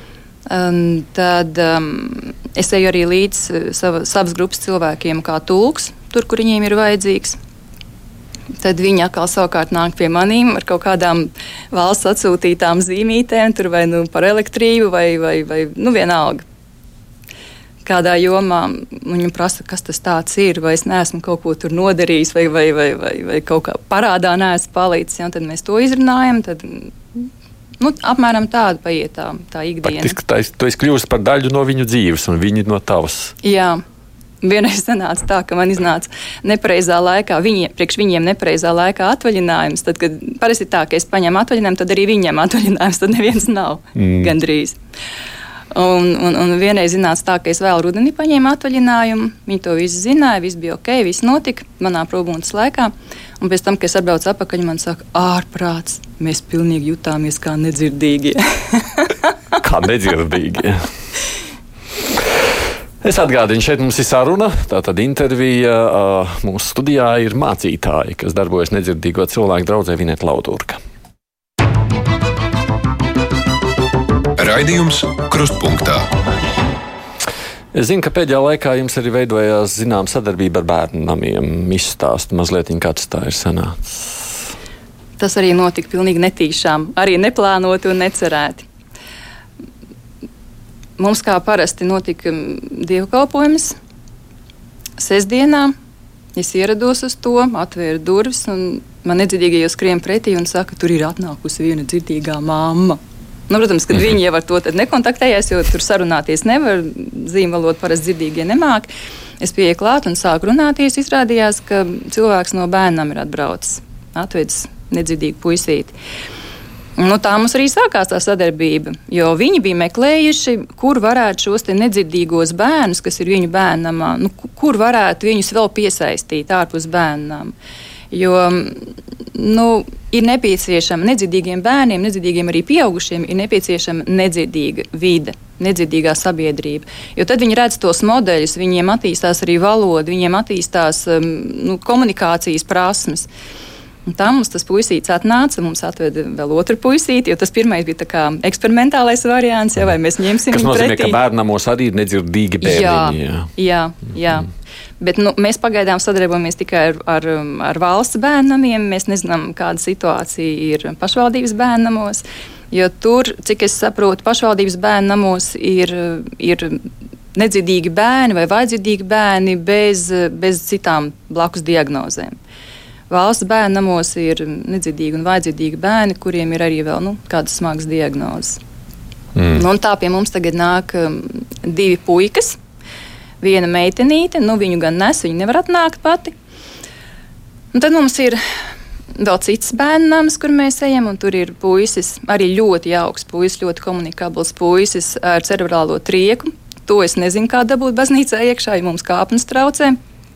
Tad es eju arī līdz savas grupas cilvēkiem kā tulks, tur, kur viņiem ir vajadzīgs. Tad viņi atkal savukārt nāk pie manīm ar kaut kādām valsts atsūtītām zīmītēm, tur vai par elektrību, vai vienalga. Kādā jomā viņi prasa, kas tas tāds ir, vai es neesmu kaut ko tur nodarījis, vai kaut kā parādā neesmu palicis. Ja, tad mēs to izrunājam, tad apmēram tāda paiet tā ikdiena. Faktiski tu esi kļuvusi par daļu no viņu dzīves, un viņi no tavas. Jā. Vienreiz sanāca tā, ka man iznāca nepareizā laikā, priekš viņiem nepareizā laikā atvaļinājums. Tad, kad parasti tā, ka es paņemu atvaļinājumu, tad arī viņiem atvaļinājums, tad neviens nav gandrīz. Un vienreiz iznāca tā, ka es vēl rudenī paņēmu atvaļinājumu. Viņi to visu zināja, viss bija ok, viss notika manā probūnas laikā. Un pēc tam, kad es atbraucu atpakaļ, man saka, ārprāts, mēs pilnīgi jutāmies kā nedzirdīgie. Kā nedzirdīgie. Es atgādinu, šeit mums ir saruna, tātad intervija. Mūsu studijā ir mācītāji, kas darbojas nedzirdīgo cilvēku draudzē Vineta Laudurka. Raidījums Krustpunktā. Es zinu, ka pēdējā laikā jums arī veidojās zinām sadarbība ar bērnu namiem. Izstāst mazliet, kāds tā ir sanācis. Tas arī notika pilnīgi netīšām, arī neplānoti un necerēti. Mums kā parasti notika dievkalpojums sestdienā. Es ierados uz to, atvēru durvis, un man nedzirdīgie jau skrien pretī un saka, tur ir atnākusi viena dzirdīgā mamma. Protams, kad viņi jau ar to nekontaktējās, jo tur sarunāties nevar, zīmvalodu parasti dzirdīgie nemāk. Es pieeju klāt un sāku runāties. Izrādījās, ka cilvēks no bērnam ir atbraucis, atvedis nedzirdīgu puisīti. Tā mums arī sākās tā sadarbība, jo viņi bija meklējuši, kur varētu šos nedzirdīgos bērnus, kas ir viņu bērnamā, kur varētu viņus vēl piesaistīt ārpus bērnam. Jo ir nepieciešama nedzirdīgiem bērniem, nedzirdīgiem arī pieaugušiem, ir nepieciešama nedzirdīga vide, nedzirdīgā sabiedrība. Jo tad viņi redz tos modeļus, viņiem attīstās arī valoda, viņiem attīstās komunikācijas prasmes. Un tā mums tas puisītis atnāca, mums atveda vēl otru puisīti, jo tas pirmais bija tā kā eksperimentālais variants, ja, vai mēs ņemsim viņu pretī. Kas nozīmē, pretī. ka bērnamos arī ir nedzirdīgi bērniņi. Jā. Bet mēs pagaidām sadarbojamies tikai ar valsts bērnamiem. Mēs nezinām, kāda situācija ir pašvaldības bērnamos, jo tur, cik es saprotu, pašvaldības bērnamos ir nedzirdīgi bērni vai vājdzirdīgi bērni bez citām blakus diagnozēm. Valsts bērnamos ir nedzirdīgi un vājdzirdīgi bērni, kuriem ir arī vēl kādas smagas diagnozes. Un tā pie mums tagad nāk 2 puikas, 1 meitenīte, viņu gan nes, viņa nevar atnākt pati. Un tad mums ir vēl cits bērnams, kur mēs ejam, un tur ir puisis, arī ļoti jauks puisis, ļoti komunikabls puisis ar cerebrālo trieku. To es nezinu, kā dabūt baznīcā iekšā, ja mums kāpnes traucē.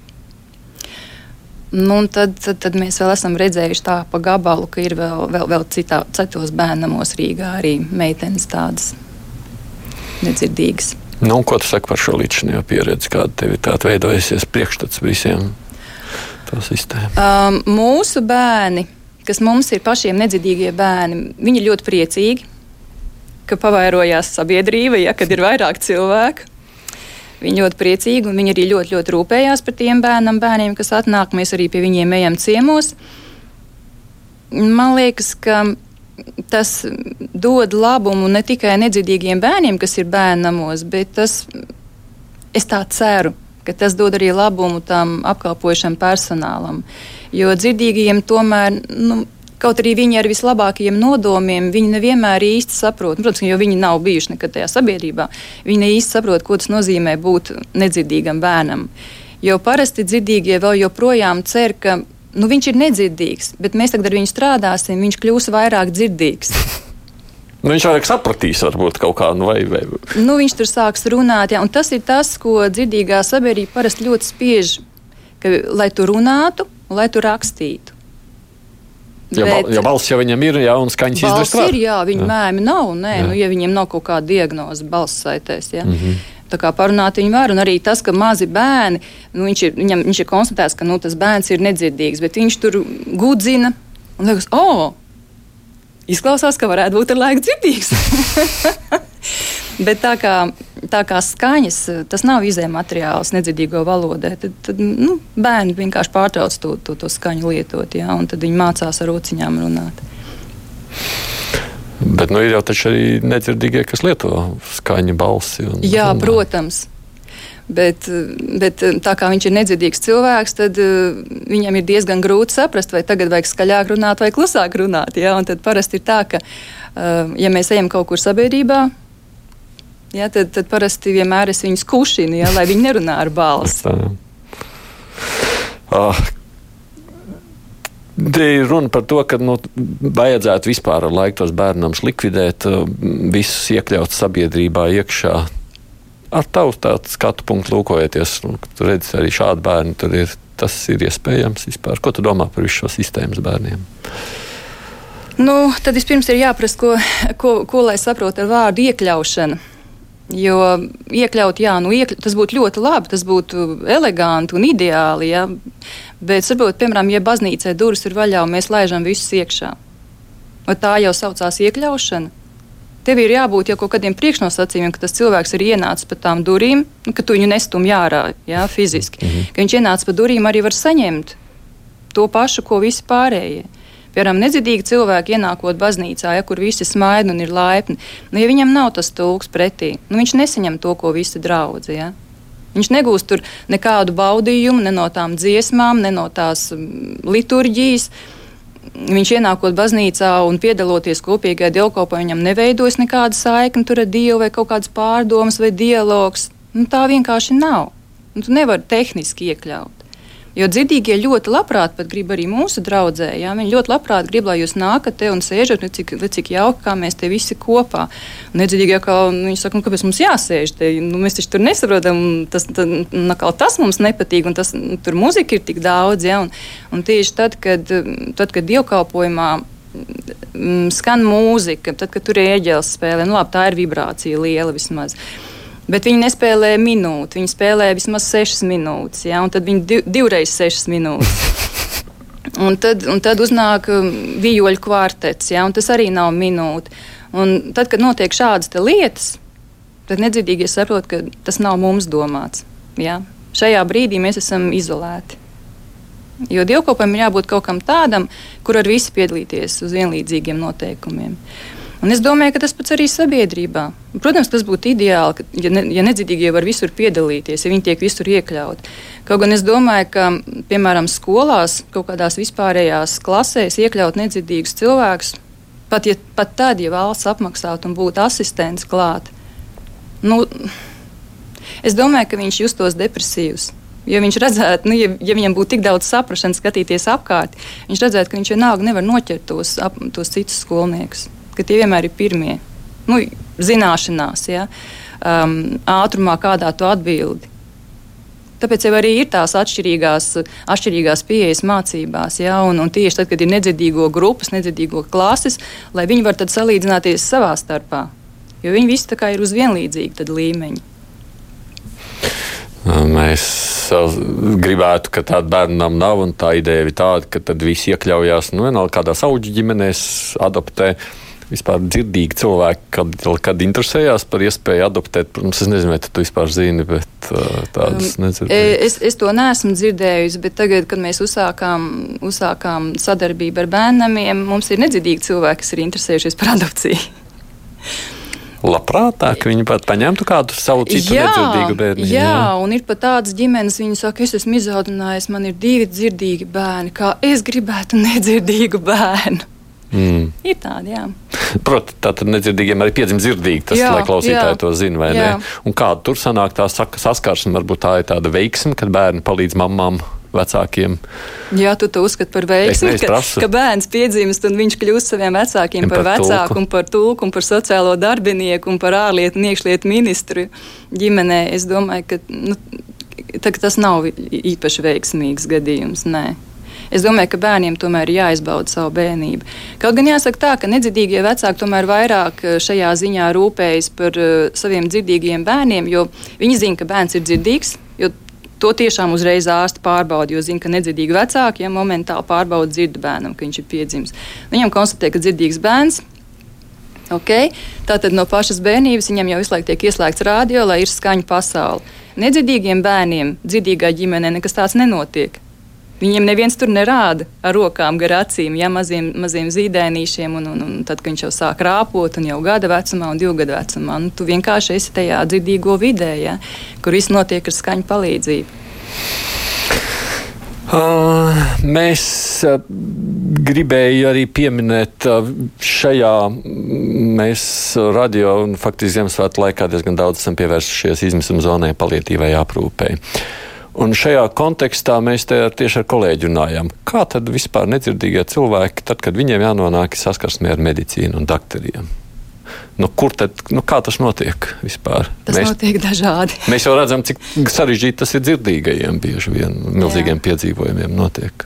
Un tad mēs vēl esam redzējuši tā pa gabalu, ka ir vēl citos bērnamos Rīgā arī meitenes tādas nedzirdīgas. Ko tu saki par šo līdzinējo pieredzi? Kāda tev ir tāda veidojusies priekšstats visiem to sistēmu? Mūsu bērni, kas mums ir pašiem nedzirdīgie bērni, viņi ir ļoti priecīgi, ka pavairojās sabiedrība, kad ir vairāk cilvēku. Viņi ļoti priecīgi, un viņi arī ļoti, ļoti rūpējās par tiem bērniem, kas atnāk. Mēs arī pie viņiem ejam ciemos. Man liekas, ka tas dod labumu ne tikai nedzirdīgiem bērniem, kas ir bērnamos, bet es tā ceru, ka tas dod arī labumu tam apkalpojušam personālam. Jo dzirdīgajiem tomēr, kaut arī viņi ar vislabākajiem nodomiem, viņi nevienmēr īsti saprot, protams, jo viņi nav bijuši nekad tajā sabiedrībā, viņi ne īsti saprot, ko tas nozīmē būt nedzirdīgam bērnam. Jo parasti dzirdīgie vēl joprojām cer, ka viņš ir nedzirdīgs, bet mēs tagad ar viņu strādāsim, viņš kļūs vairāk dzirdīgs. Viņš vairāk sapratīs, varbūt kaut kā, vai. Viņš tur sāks runāt, un tas ir tas, ko dzirdīgā sabiedrība parasti ļoti spiež, lai tu runātu, lai tu rakstītu. Ja balss jau viņam ir, un skaņas izdevest var. Balss ir, viņa mēmi nav, ja viņiem nav kaut kāda diagnoze balss saitēs, Tā kā parunāt viņi var, un arī tas, ka mazi bērni, viņš ir konstatēts, ka tas bērns ir nedzirdīgs, bet viņš tur gudzina, un liekas, izklausās, ka varētu būt ar laiku dzirdīgs. Bet tā kā skaņas, tas nav izējmateriāls nedzirdīgo valodē, tad bērni vienkārši pārtrauc to skaņu lietot, un tad viņi mācās ar rociņām runāt. Bet ir jau taču arī nedzirdīgie, kas lieto skaņu balsi. Jā, protams. Bet tā kā viņš ir nedzirdīgs cilvēks, tad viņam ir diezgan grūti saprast, vai tagad vajag skaļāk runāt vai klusāk runāt. Un tad parasti ir tā, ka, ja mēs ejam kaut kur sabiedrībā, tad parasti vienmēr es viņus kušinu, lai viņi nerunā ar balsi. Te ir runa par to, ka vajadzētu vispār ar laiku tos bērnams likvidēt, visus iekļaut sabiedrībā iekšā. Ar tavu tādu skatu punktu lūkojoties, tu redzi arī šādu bērnu, tas ir iespējams vispār. Ko tu domā par visu šo sistēmas bērniem? Tad vispirms ir jāprast, ko lai saprot ar vārdu iekļaušana. Jo iekļaut, tas būtu ļoti labi, tas būtu eleganti un ideāli, bet, varbūt, piemēram, ja baznīcē durvis ir vaļā un mēs laižam visus iekšā, vai tā jau saucās iekļaušana? Tev ir jābūt jau kaut kādiem priekšnosacījumiem, ka tas cilvēks ir ienācis pa tām durvīm, ka tu viņu nestum ārā, fiziski. Ka viņš ienācis pa durvīm, arī var saņemt to pašu, ko visi pārējie. Piemēram, nedzirdīgi cilvēki ienākot baznīcā, kur visi smaida un ir laipni. Ja viņam nav tas tulks pretī, viņš nesaņem to, ko visi draudzi. Viņš negūst tur nekādu baudījumu, ne no tām dziesmām, ne no tās liturģijas. Viņš ienākot baznīcā un piedaloties kopīgajā dievkalpojumā, viņam neveidojas nekāda saikne tur ar Dievu vai kaut kādas pārdomas vai dialogs. Tā vienkārši nav. Tu nevari tehniski iekļaut. Jo dzirdīgie ļoti labprāt pat grib arī mūsu draudzē. Viņi ļoti labprāt grib, lai jūs nākat te un sēžat, cik jauki, kā mēs te visi kopā. Nedzirdīgie, viņi saka, kāpēc mums jāsēž te? Mēs taču tur nesaprotam, tas mums nepatīk, un tur muzika ir tik daudz. Un tieši tad, kad dievkalpojumā skan mūzika, tad, kad tur ir eģeles spēlē, labi, tā ir vibrācija liela vismaz. Bet viņi nespēlē minūti, viņi spēlē vismaz 6 minūtes, un tad viņi divreiz 6 minūtes. Un tad uznāk vijoļu kvartets, ja, un tas arī nav minūte. Un tad, kad notiek šādas lietas, tad nedzirdīgie saprot, ka tas nav mums domāts. Ja. Šajā brīdī mēs esam izolēti. Jo dievkalpojumam ir jābūt kaut kam tādam, kur var visi piedalīties uz vienlīdzīgiem noteikumiem. Un es domāju, ka tas pats arī sabiedrībā. Protams, tas būtu ideāli, ja nedzirdīgie var visur piedalīties, ja viņi tiek visur iekļauti. Kaut gan es domāju, ka, piemēram, skolās, kaut kādās vispārējās klasēs iekļaut nedzirdīgus cilvēkus, pat tad, ja valsts apmaksātu un būtu asistents klāt, es domāju, ka viņš justos depresīvs. Jo viņš redzētu, ja viņam būtu tik daudz saprašanas, skatīties apkārt, viņš redzētu, ka viņš vienalga nevar noķert tos citus skolniekus. Ka tie vienmēr ir pirmie. Zināšanās, ja? Ātrumā, kādā tu atbildi. Tāpēc jau arī ir tās atšķirīgās pieejas mācībās. Ja? Un tieši tad, kad ir nedzirdīgo grupas, nedzirdīgo klases, lai viņi var tad salīdzināties savā starpā. Jo viņi visi tā kā ir uz vienlīdzīgu līmeņu. Mēs gribētu, ka tāda bērnam nav, un tā ideja ir tāda, ka tad visi iekļaujās, vienalga kādās auģu ģimenēs adoptē. Vispār dzirdīgi cilvēki, kad interesējās par iespēju adoptēt, protams, es nezinu, vai tu vispār zini, bet tādas nedzirdēju. Es to neesmu dzirdējusi, bet tagad, kad mēs uzsākām sadarbību ar bērnamiem, mums ir nedzirdīgi cilvēki, kas ir interesējušies par adopciju. Labprātāk viņi pat paņemtu kādu savu citu nedzirdīgu bērnu. Jā, un ir pat tādas ģimenes, viņi saka, es esmu izaudzinājis, man ir 2 dzirdīgi bērni, kā es gribētu nedzirdīgu bērnu. Ir tādi, jā. Protams, tātad nedzirdīgiem arī piedzimst dzirdīgi, tas, lai klausītāji to zina, vai ne? Un kāda tur sanāk tā saskarsme, varbūt tā ir tāda veiksme, kad bērni palīdz mammām, vecākiem. Jā, tu to uzskati par veiksmi, ka bērns piedzimst un viņš kļūst saviem vecākiem par vecāku un par tulku un par sociālo darbinieku un par ārlietu un iekšlietu ministru ģimenē. Es domāju, ka tas nav īpaši veiksmīgs gadījums, nē. Es domāju, ka bērniem tomēr ir jāizbauda savu bērnību. Kaut gan jāsaka tā, ka nedzirdīgie vecāki tomēr vairāk šajā ziņā rūpējas par saviem dzirdīgiem bērniem, jo viņi zina, ka bērns ir dzirdīgs, jo to tiešām uzreiz ārsti pārbauda, jo zina, ka nedzirdīgi vecāki momentāli pārbauda dzirdu bērnam, ka viņš ir piedzimis. Viņam konstatē, ka dzirdīgs bērns, tātad no pašas bērnības viņam jau visu laiku tiek ieslēgts radio, lai ir skaņu pasaule. Nedzirdīgiem bērniem dzirdīgā ģimenē nekas tāds nenotiek. Viņiem neviens tur nerāda ar rokām gar acīm, maziem zīdēnīšiem, un tad, kad viņš jau sāk rāpot, un jau gada vecumā un 2 gadu vecumā, tu vienkārši esi tajā dzirdīgo vidē, ja, kur viss notiek ar skaņu palīdzību. Mēs gribēju arī pieminēt šajā mēs radio un faktiski Ziemassvētku laikā diezgan daudz esam pievērsušies izmisuma zonai, palietīvai aprūpei. Un šajā kontekstā mēs tieši ar kolēģi runājām, kā tad vispār nedzirdīgie cilvēki, tad, kad viņiem jānonāk saskarsmē ar medicīnu un dakteriem. Kā tas notiek vispār? Tas notiek dažādi. Mēs jau redzam, cik sarežģīti tas ir dzirdīgajiem, bieži vien milzīgiem piedzīvojumiem notiek.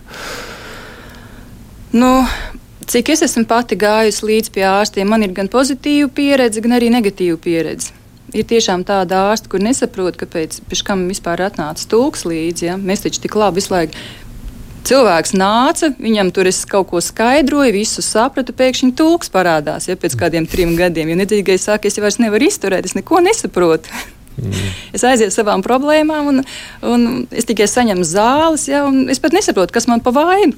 Cik es esmu pati gājusi līdz pie ārstiem, man ir gan pozitīva pieredze, gan arī negatīva pieredze. Ir tiešām tāda ārsta, kur nesaprot, kāpēc kam vispār atnāca tulks līdzi. Ja? Mēs taču tik labi visu laiku. Cilvēks nāca, viņam tur es kaut ko skaidroju, visu sapratu, pēkšņi tulks parādās, ja pēc kādiem 3 gadiem. Jo nedzirdīgais saka, es jau vairs nevaru izturēt, es neko nesaprotu. Es aizietu savām problēmām un es tikai saņemu zāles, ja, un es pat nesaprotu, kas man pa vainu.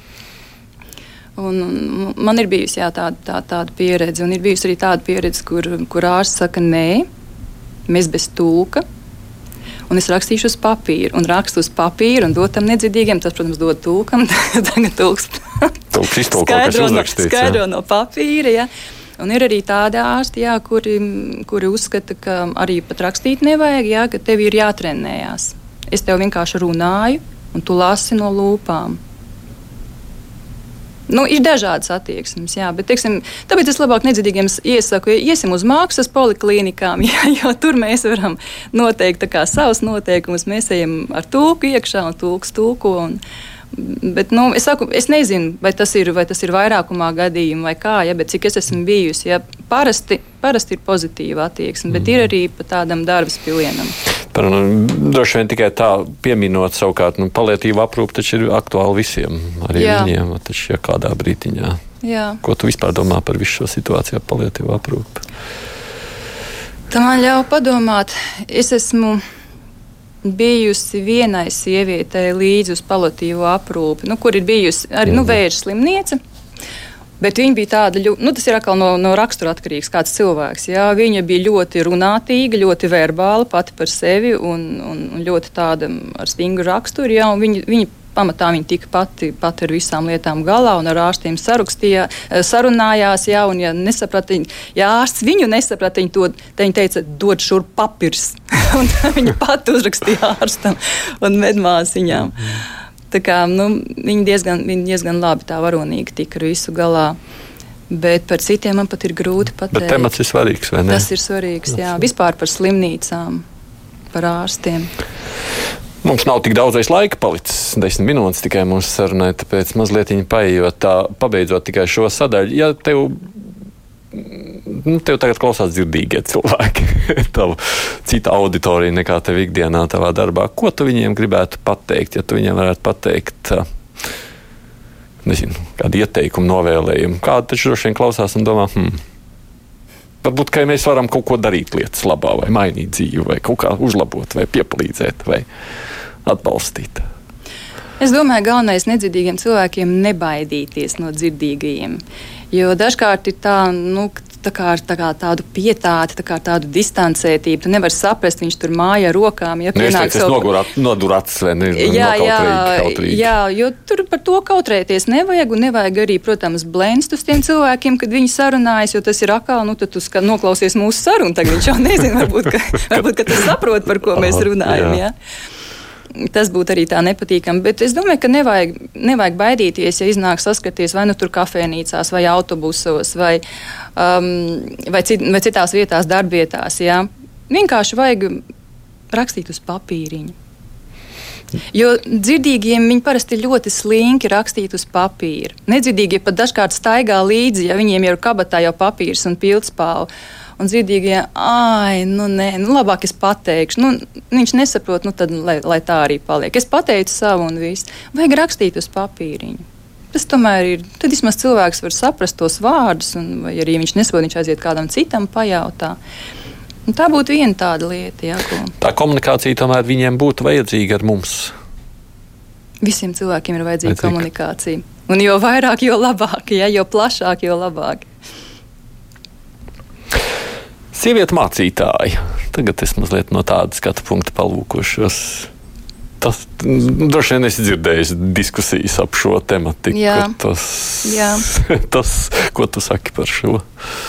Un man ir bijusi tāda pieredze, un ir bijusi arī tāda pieredze, kur ārsts saka, nē, mēs bez tulka, un es rakstīšu uz papīra, un rakstu uz papīra, un dot tam nedzirdīgiem, tas, protams, dod tulkam, tagad tulks skaidro no papīra, ja. Un ir arī tādi ārsti, jā, kuri uzskata, ka arī pat rakstīt nevajag, jā, ka tev ir jātrenējās. Es tev vienkārši runāju, un tu lasi no lūpām. Ir dažādas attieksmes, jā, bet, tāpēc es labāk nedzirdīgiem iesaku, iesim uz mākslas poliklīnikām, jā, jo tur mēs varam noteikt savus noteikumus, mēs ejam ar tulku iekšā un tulks tulko. Bet, es saku, es nezinu, vai tas ir vairākumā gadījumu vai kā, ja, bet cik es esmu bijusi, ja, parasti ir pozitīva attieksme, bet ir arī pa tādam darbas pilienam. Droši vien tikai tā pieminot savukārt, paliatīva aprūpe taču ir aktuāli visiem, arī viņiem, taču ja kādā brītiņā. Jā. Ko tu vispār domā par visu šo situāciju ar paliatīvu aprūpi? Tā man ļauj padomāt, es esmu bijusi vienai sievietei līdzi uz paliatīvo aprūpi, kur ir bijusi arī vēža slimniece. Bet viņa bija tāda, tas ir atkal no rakstura atkarīgs kāds cilvēks. Jā. Viņa bija ļoti runātīga, ļoti verbāla pati par sevi un ļoti tāda ar stingru raksturu. Jā, un viņa pamatā viņa tika pati ar visām lietām galā un ar ārstiem sarunājās. Jā, un ja ārsts viņu nesaprata, viņa teica, dod šurp papirs. Un viņa pati uzrakstīja ārstam un medmāsiņām. Tā kā, viņi diezgan labi tā varonīgi tika ar visu galā. Bet par citiem man pat ir grūti pateikt. Bet temats ir svarīgs, vai ne? Tas ir svarīgs, jā. Vispār par slimnīcām, par ārstiem. Mums nav tik daudzais laika palicis, 10 minūtes tikai mūsu sarunai, tāpēc mazliet paejot tā, pabeidzot tikai šo sadaļu. Ja tev tagad klausās dzirdīgie cilvēki, tava cita auditorija nekā tev ikdienā tavā darbā. Ko tu viņiem gribētu pateikt, ja tu viņiem varētu pateikt, kādu ieteikumu, novēlējumu? Kādu taču droši vien klausās un domā, varbūt, ka mēs varam kaut ko darīt lietas labā, vai mainīt dzīvi, vai kaut kā uzlabot, vai piepalīdzēt, vai atbalstīt. Es domāju, galvenais nedzirdīgiem cilvēkiem nebaidīties no dzirdīgajiem. Jo dažkārt ir tādu pietāti, tādu distancētību. Tu nevari saprast, viņš tur māja ar rokām. Ja es noduru acis vai nekautrīgi. Jā, jo tur par to kautrēties nevajag, un nevajag arī, protams, blēnst uz tiem cilvēkiem, kad viņi sarunājas, jo tas ir akāli, tad tu noklausies mūsu sarunu, tagad viņš jau nezina, varbūt, ka tu saproti, par ko mēs runājam, jā. Tas būtu arī tā nepatīkami, bet es domāju, ka nevajag baidīties, ja iznāk saskarties vai tur kafejnīcās, vai autobusos, vai citās vietās, darbvietās. Jā. Vienkārši vajag rakstīt uz papīriņu. Jo dzirdīgiem viņi parasti ļoti slinki rakstīt uz papīra. Nedzirdīgie pat dažkārt staigā līdzi, ja viņiem jau ir kabatā jau papīrs un pildspalva. Un dzirdīgie, labāk es pateikšu. Viņš nesaprot, tad lai tā arī paliek. Es pateicu savu un viss. Vajag rakstīt uz papīriņu. Tas tomēr ir, tad vismaz cilvēks var saprast tos vārdus, vai arī viņš nesaprot, viņš aiziet kādam citam pajautā. Un tā būtu viena tāda lieta. Jā, Tā komunikācija tomēr viņiem būtu vajadzīga ar mums. Visiem cilvēkiem ir vajadzīga komunikācija. Un jo vairāk, jo labāk, ja? Jo plašāk, jo labāk. Sieviete mācītāja. Tagad es mazliet no tāda skatu punkta palūkošos. Tas droši vien esi dzirdējis diskusijas ap šo tematiku. Jā. Tas, ko tu saki par šo?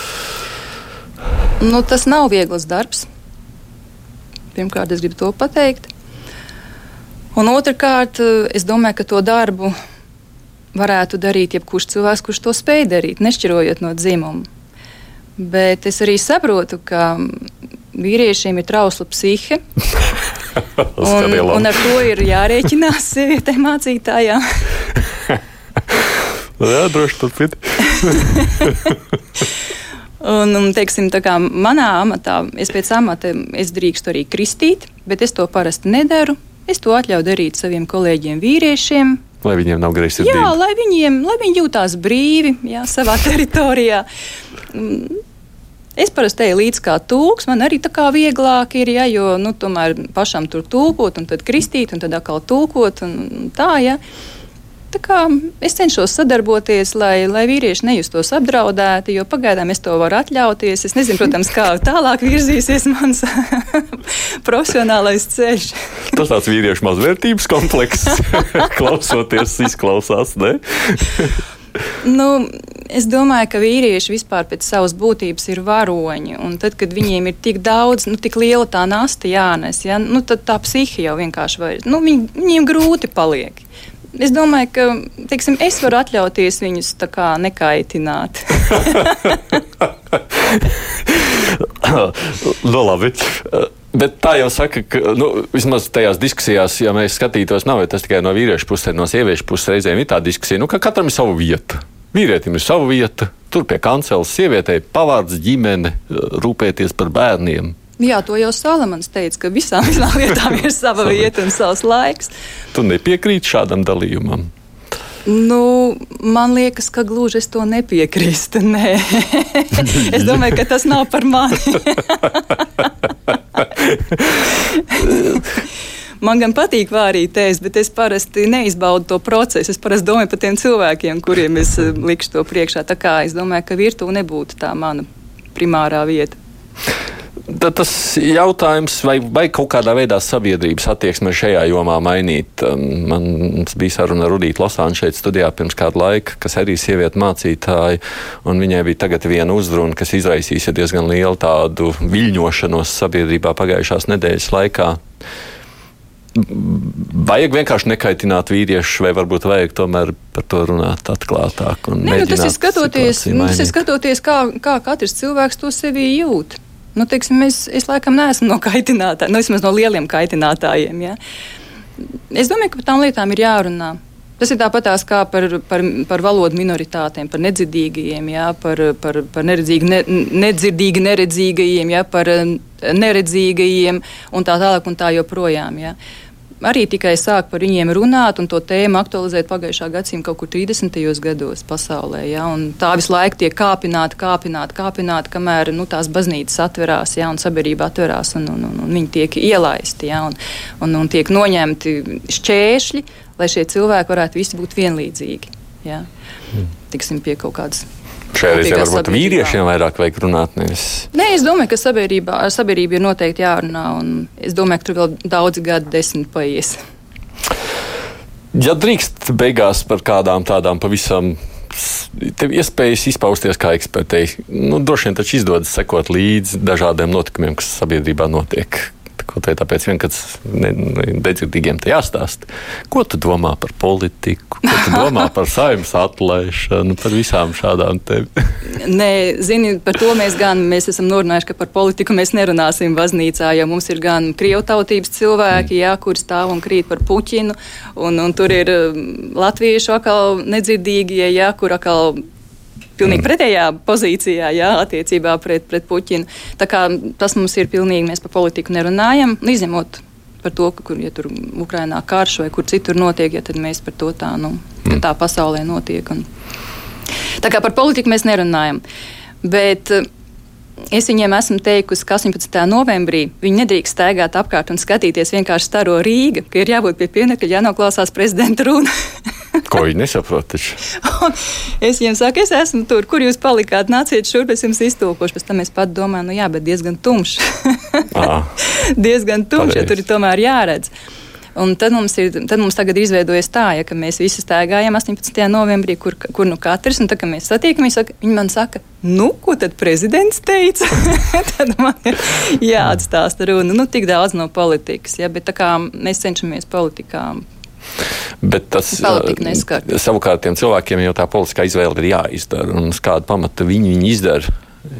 Tas nav viegls darbs. Pirmkārt, es gribu to pateikt. Un otrkārt, es domāju, ka to darbu varētu darīt jebkurš cilvēks, kurš to spēj darīt, nešķirojot no dzimuma. Bet es arī saprotu, ka vīriešiem ir trausla psihe. un ar to ir jārēķinās sievietei mācītājām. Jā, droši turpīt. Teiksim, tā kā manā amatā, es pēc amata drīkstu arī kristīt, bet es to parasti nedaru. Es to atļauju darīt saviem kolēģiem vīriešiem. Lai viņiem nav greizsirdība. Jā, lai viņi jūtās brīvi, jā, savā teritorijā. Es parasti eju līdz kā tulks, man arī tā kā vieglāk ir, ja, jo tomēr pašam tur tulkot, un tad kristīt, un tad atkal tulkot, un tā, ja. Tā kā es cenšos sadarboties, lai vīrieši nejustos apdraudēti, jo pagaidām es to varu atļauties. Es nezinu, protams, kā tālāk virzīsies mans profesionālais ceļš. Tas tāds vīriešu mazvērtības komplekss, klausoties, izklausās, ne? Es domāju, ka vīrieši vispār pēc savas būtības ir varoņi, un tad, kad viņiem ir tik daudz, tik liela tā nasta jānes, ja, tad tā psihe jau vienkārši var, viņiem grūti paliek. Es domāju, ka, teiksim, es varu atļauties viņus tā kā nekaitināt. Labi. Bet tā jau saka, ka vismaz tajās diskusijās, ja mēs skatītos, nav tas tikai no vīriešu puses, no sieviešu puses reizēm ir tā diskusija, ka katram ir sava vieta. Vīrietim ir sava vieta, tur pie kanceles, sievietei pavārds, ģimene, rūpēties par bērniem. Jā, to jau Salamans teica, ka visām lietām ir sava vieta un savs laiks. Tu nepiekrīti šādam dalījumam? Man liekas, ka gluži es to nepiekrīstu. Nē, es domāju, ka tas nav par mani. Man gan patīk vārīt ēst, bet es parasti neizbaudu to procesu. Es parasti domāju par tiem cilvēkiem, kuriem es likšu to priekšā. Tā kā es domāju, ka virtuve nebūtu tā mana primārā vieta. Tad tas jautājums, vai kaut kādā veidā sabiedrības attieksme šajā jomā mainīt. Mums bija saruna ar Rudītu Losānu šeit studijā pirms kāda laika, kas arī sieviete mācītāja, un viņai bija tagad viena uzruna, kas izraisīja diezgan lielu tādu viļņošanos sabiedrībā pagājušās nedēļas laikā. Vajag vienkārši nekaitināt vīriešus, vai varbūt vajag tomēr par to runāt atklātāk un mēģināt tas ir skatoties, kā katrs cilvēks to sevī jūt. Teiksim, es laikam neesmu no kaitinātājiem, vismaz no lieliem kaitinātājiem. Ja? Es domāju, ka par tām lietām ir jārunā. Tas ir tāpatās kā par valodu minoritātēm, par nedzirdīgajiem, ja? par nedzirdīgi neredzīgajiem, ja? Par neredzīgajiem un tā tālāk un tā joprojām. Ja? Arī tikai sāk par viņiem runāt un to tēmu aktualizēt pagājušā gadsimta kaut kur 30. gados pasaulē. Ja? Un tā visu laiku tiek kāpināta, kamēr tās baznīcas atverās, ja? Un sabiedrība atverās un viņi tiek ielaisti. Ja? Un tiek noņemti šķēršļi, lai šie cilvēki varētu visi būt vienlīdzīgi. Ja? Tiksim pie kaut kādas. Šajā reizē varbūt vīriešiem vairāk vajag runāt. Nē, es domāju, ka ar sabiedrību ir noteikti jārunā, un es domāju, ka tur vēl daudzi gadi 10 paies. Ja drīkst beigās par kādām tādām pavisam tev iespējas izpausties kā ekspertei, droši vien taču izdodas sekot līdzi dažādiem notikumiem, kas sabiedrībā notiek. Tāpēc nedzirdīgiem te jāstāst. Ko tu domā par politiku? Ko tu domā par Saeimas atlaišanu? Par visām šādām te? Nē, zini, par to mēs esam norunājuši, ka par politiku mēs nerunāsim baznīcā, jo mums ir gan krievtautības cilvēki, kuri stāv un krīt par Puķinu, un tur ir latviešu atkal nedzirdīgie, kur atkal pilnīgi pretējā pozīcijā, attiecībā pret Puķinu. Tā kā tas mums ir pilnīgi, mēs par politiku nerunājam, izņemot par to, ka ja tur Ukrainā karš vai kur citur notiek, tad mēs par to tā pasaulē notiek. Tā kā par politiku mēs nerunājam. Bet es viņiem esmu teikusi, ka 18. novembrī viņi nedrīkst staigāt apkārt un skatīties vienkārši staro Rīga, ka ir jābūt pie pienekļa, jānoklausās prezidenta runa. Ko viņi nesaprot taču? Es viņiem saku, es esmu tur, kur jūs palikāt, nāciet šurp, es jums iztulkošu. Pēc tam es pat domāju, bet diezgan tumšs. Diezgan tumšs, ja tur ir tomēr jāredz. Un tad mums tagad izveidojas tā, ka mēs visi staigājam 18. novembrī, kur katrs, un tā, ka mēs satiekamies, viņi man saka, ko tad prezidents teica? Tad man ir jāatstāsta runa. Tik daudz no politikas, bet tā kā mēs cenšamies politikā. Bet tas savukārt tiem cilvēkiem jau tā politiskā izvēle ir jāizdara, un uz kādu pamatu viņi izdara,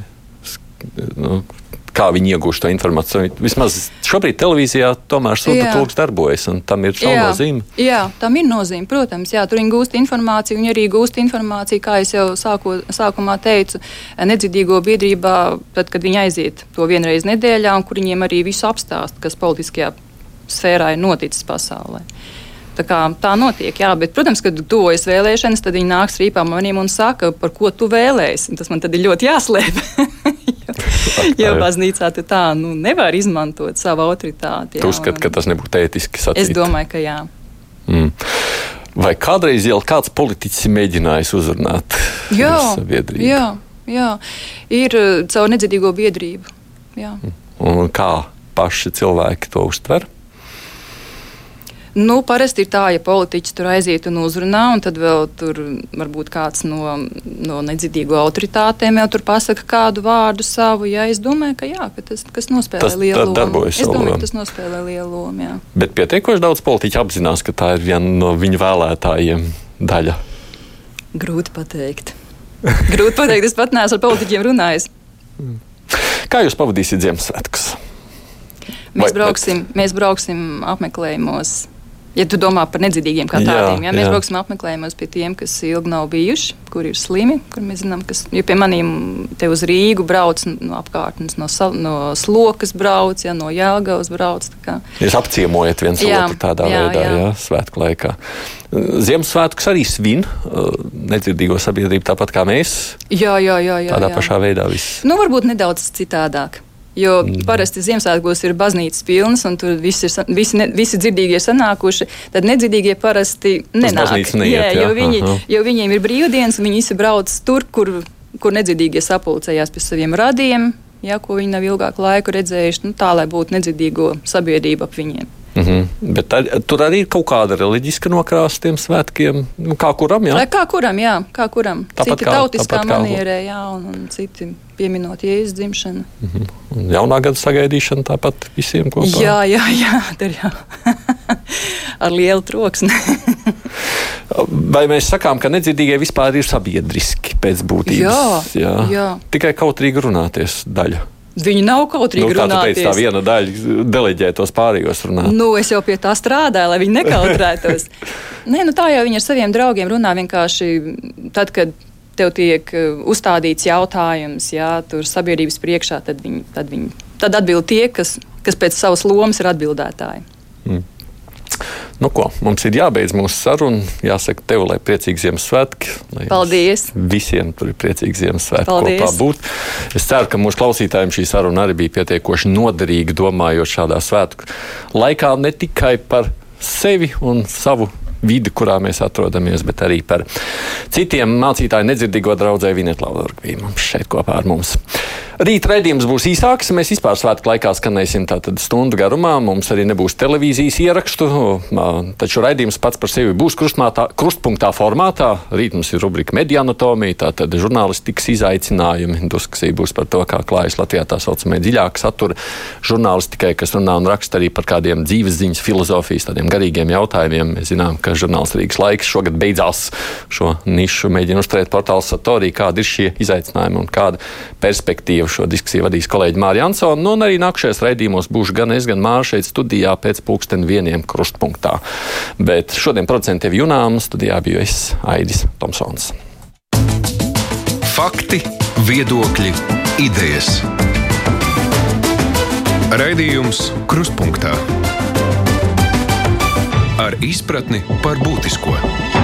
kā viņi iegūst to informāciju. Vismaz šobrīd televīzijā tomēr sūta tulks darbojas, un tam ir savu nozīme. Jā, tam ir nozīme, protams. Jā, tur viņi gūst informāciju, viņi arī gūst informāciju, kā es jau sākumā teicu, nedzirdīgo biedrībā, tad, kad viņi aiziet to vienreiz nedēļā, un kur viņiem arī visu apstāst, kas politiskajā sfērā ir noticis pasaulē. Tā notiek, bet, protams, kad tuvojas vēlēšanas, tad viņi nāks rīpā maniem un saka, par ko tu vēlēsi. Tas man tad ir ļoti jāslēp. Jo baznīcā tā nevar izmantot savu autoritāti. Tu uzskati, ka tas nebūtu ētiski sacīt? Es domāju, ka jā. Vai kādreiz jau kāds politiķis mēģinājis uzrunāt sabiedrību? Jā. Ir caur nedzirdīgo biedrību. Jā. Un kā paši cilvēki to uztver? Parasti ir tā, ja politiķis tur aiziet un uzrunā, un tad vēl tur varbūt kāds no nedzirdīgo autoritātēm jau tur pasaka kādu vārdu savu. Jā, es domāju, ka tas nospēlē lielu lomu. Es domāju, ka tas nospēlē lielu lomu, jā. Bet pietiekoši daudz politiķi apzinās, ka tā ir viena no viņu vēlētājiem daļa. Grūti pateikt. Es pat neesmu ar politiķiem runājis. Kā jūs pavadīsiet Ziemassvētkus? Mēs brauksim apmeklējumos. Ja tu domā par nedzirdīgiem kā tādiem, ja mēs brauksim apmeklējumos pie tiem, kas ilgi nav bijuši, kuri ir slimi, kur mēs zinām, jo pie maniem te uz Rīgu brauc no apkārtnes, no Slokas brauc, no Jelgavas brauc. Jūs apciemojat viens otru tādā veidā, svētku laikā. Ziemassvētkus arī svin nedzirdīgo sabiedrību tāpat kā mēs? Jā. Tādā pašā veidā viss? Varbūt nedaudz citādāk. Jo parasti Ziemassvētkos ir baznīcas pilnas, un tur visi dzirdīgie sanākuši, tad nedzirdīgie parasti nenāk. Jo viņiem ir brīvdienas, un viņi visi brauc tur, kur nedzirdīgie sapulcējās pie saviem radiem, ko viņi nav ilgāku laiku redzējuši, tā, lai būtu nedzirdīgo sabiedrība ap viņiem. Bet tur arī ir kaut kāda reliģiska nokrāsa tiem svētkiem, kā kuram, Kā kuram. Citi tautiskā manierē, un citi pieminot Jēzus dzimšanu. Un jaunā gada sagaidīšana tāpat visiem kopā. Jā, tur jau. Ar lielu troksni. Vai mēs sakām, ka nedzirdīgie vispār ir sabiedriski pēc būtības? Jā. Tikai kautrīgi runāties daļa. Viņi nav kautrīgi runāties. Kā tu teici, tā viena daļa deleģē tos pārējos runāt? Es jau pie tā strādāju, lai viņi nekautrētos. Tā jau viņi ar saviem draugiem runā vienkārši tad, kad tev tiek uzstādīts jautājums, tur sabiedrības priekšā, tad atbild tie, kas pēc savas lomas ir atbildētāji. Mums ir jābeidz mūsu saruna. Jāsaka tev, lai priecīgi Ziemassvētki. Paldies! Visiem tur ir priecīgi Ziemassvētki kopā būt. Es ceru, ka mūsu klausītājiem šī saruna arī bija pietiekoši noderīga, domājot šādā svētku laikā ne tikai par sevi un savu vidi, kurā mēs atrodamies, bet arī par citiem. Mācītāji nedzirdīgo draudzē Vineta Laudorga bija mums šeit kopā ar mums. Rīt raidījums būs īsāks. Mēs vispār svētku laikā skanēsim tātad stundu garumā. Mums arī nebūs televīzijas ierakstu, taču raidījums pats par sevi būs krustpunktā formātā. Rīt mums ir rubrika Medianatomija, tātad žurnālistikas izaicinājumi. Diskusija būs par to, kā klājas Latvijā tā saucamie dziļāka satura žurnālistikai, kas runā un raksta arī par kādiem dzīves ziņas, filozofijas, tādiem garīgiem jautājumiem. Mēs zinām, ka žurnāls Rīgas laiks šogad beidzās. Šo nišu mēģina uzturēt portāls Satorī, kādi ir šie izaicinājumi un kāda perspektīva. Šo diskusiju vadīs kolēģi Māri Jansone, un arī nākušajos raidījumos būšu gan es, gan Māra šeit studijā pēc 1:00 krustpunktā. Bet šodien producents tevi Junām, studijā biju es, Aidis Tomsons. Fakti, viedokļi, idejas. Raidījums Krustpunktā ar izpratni par būtisko.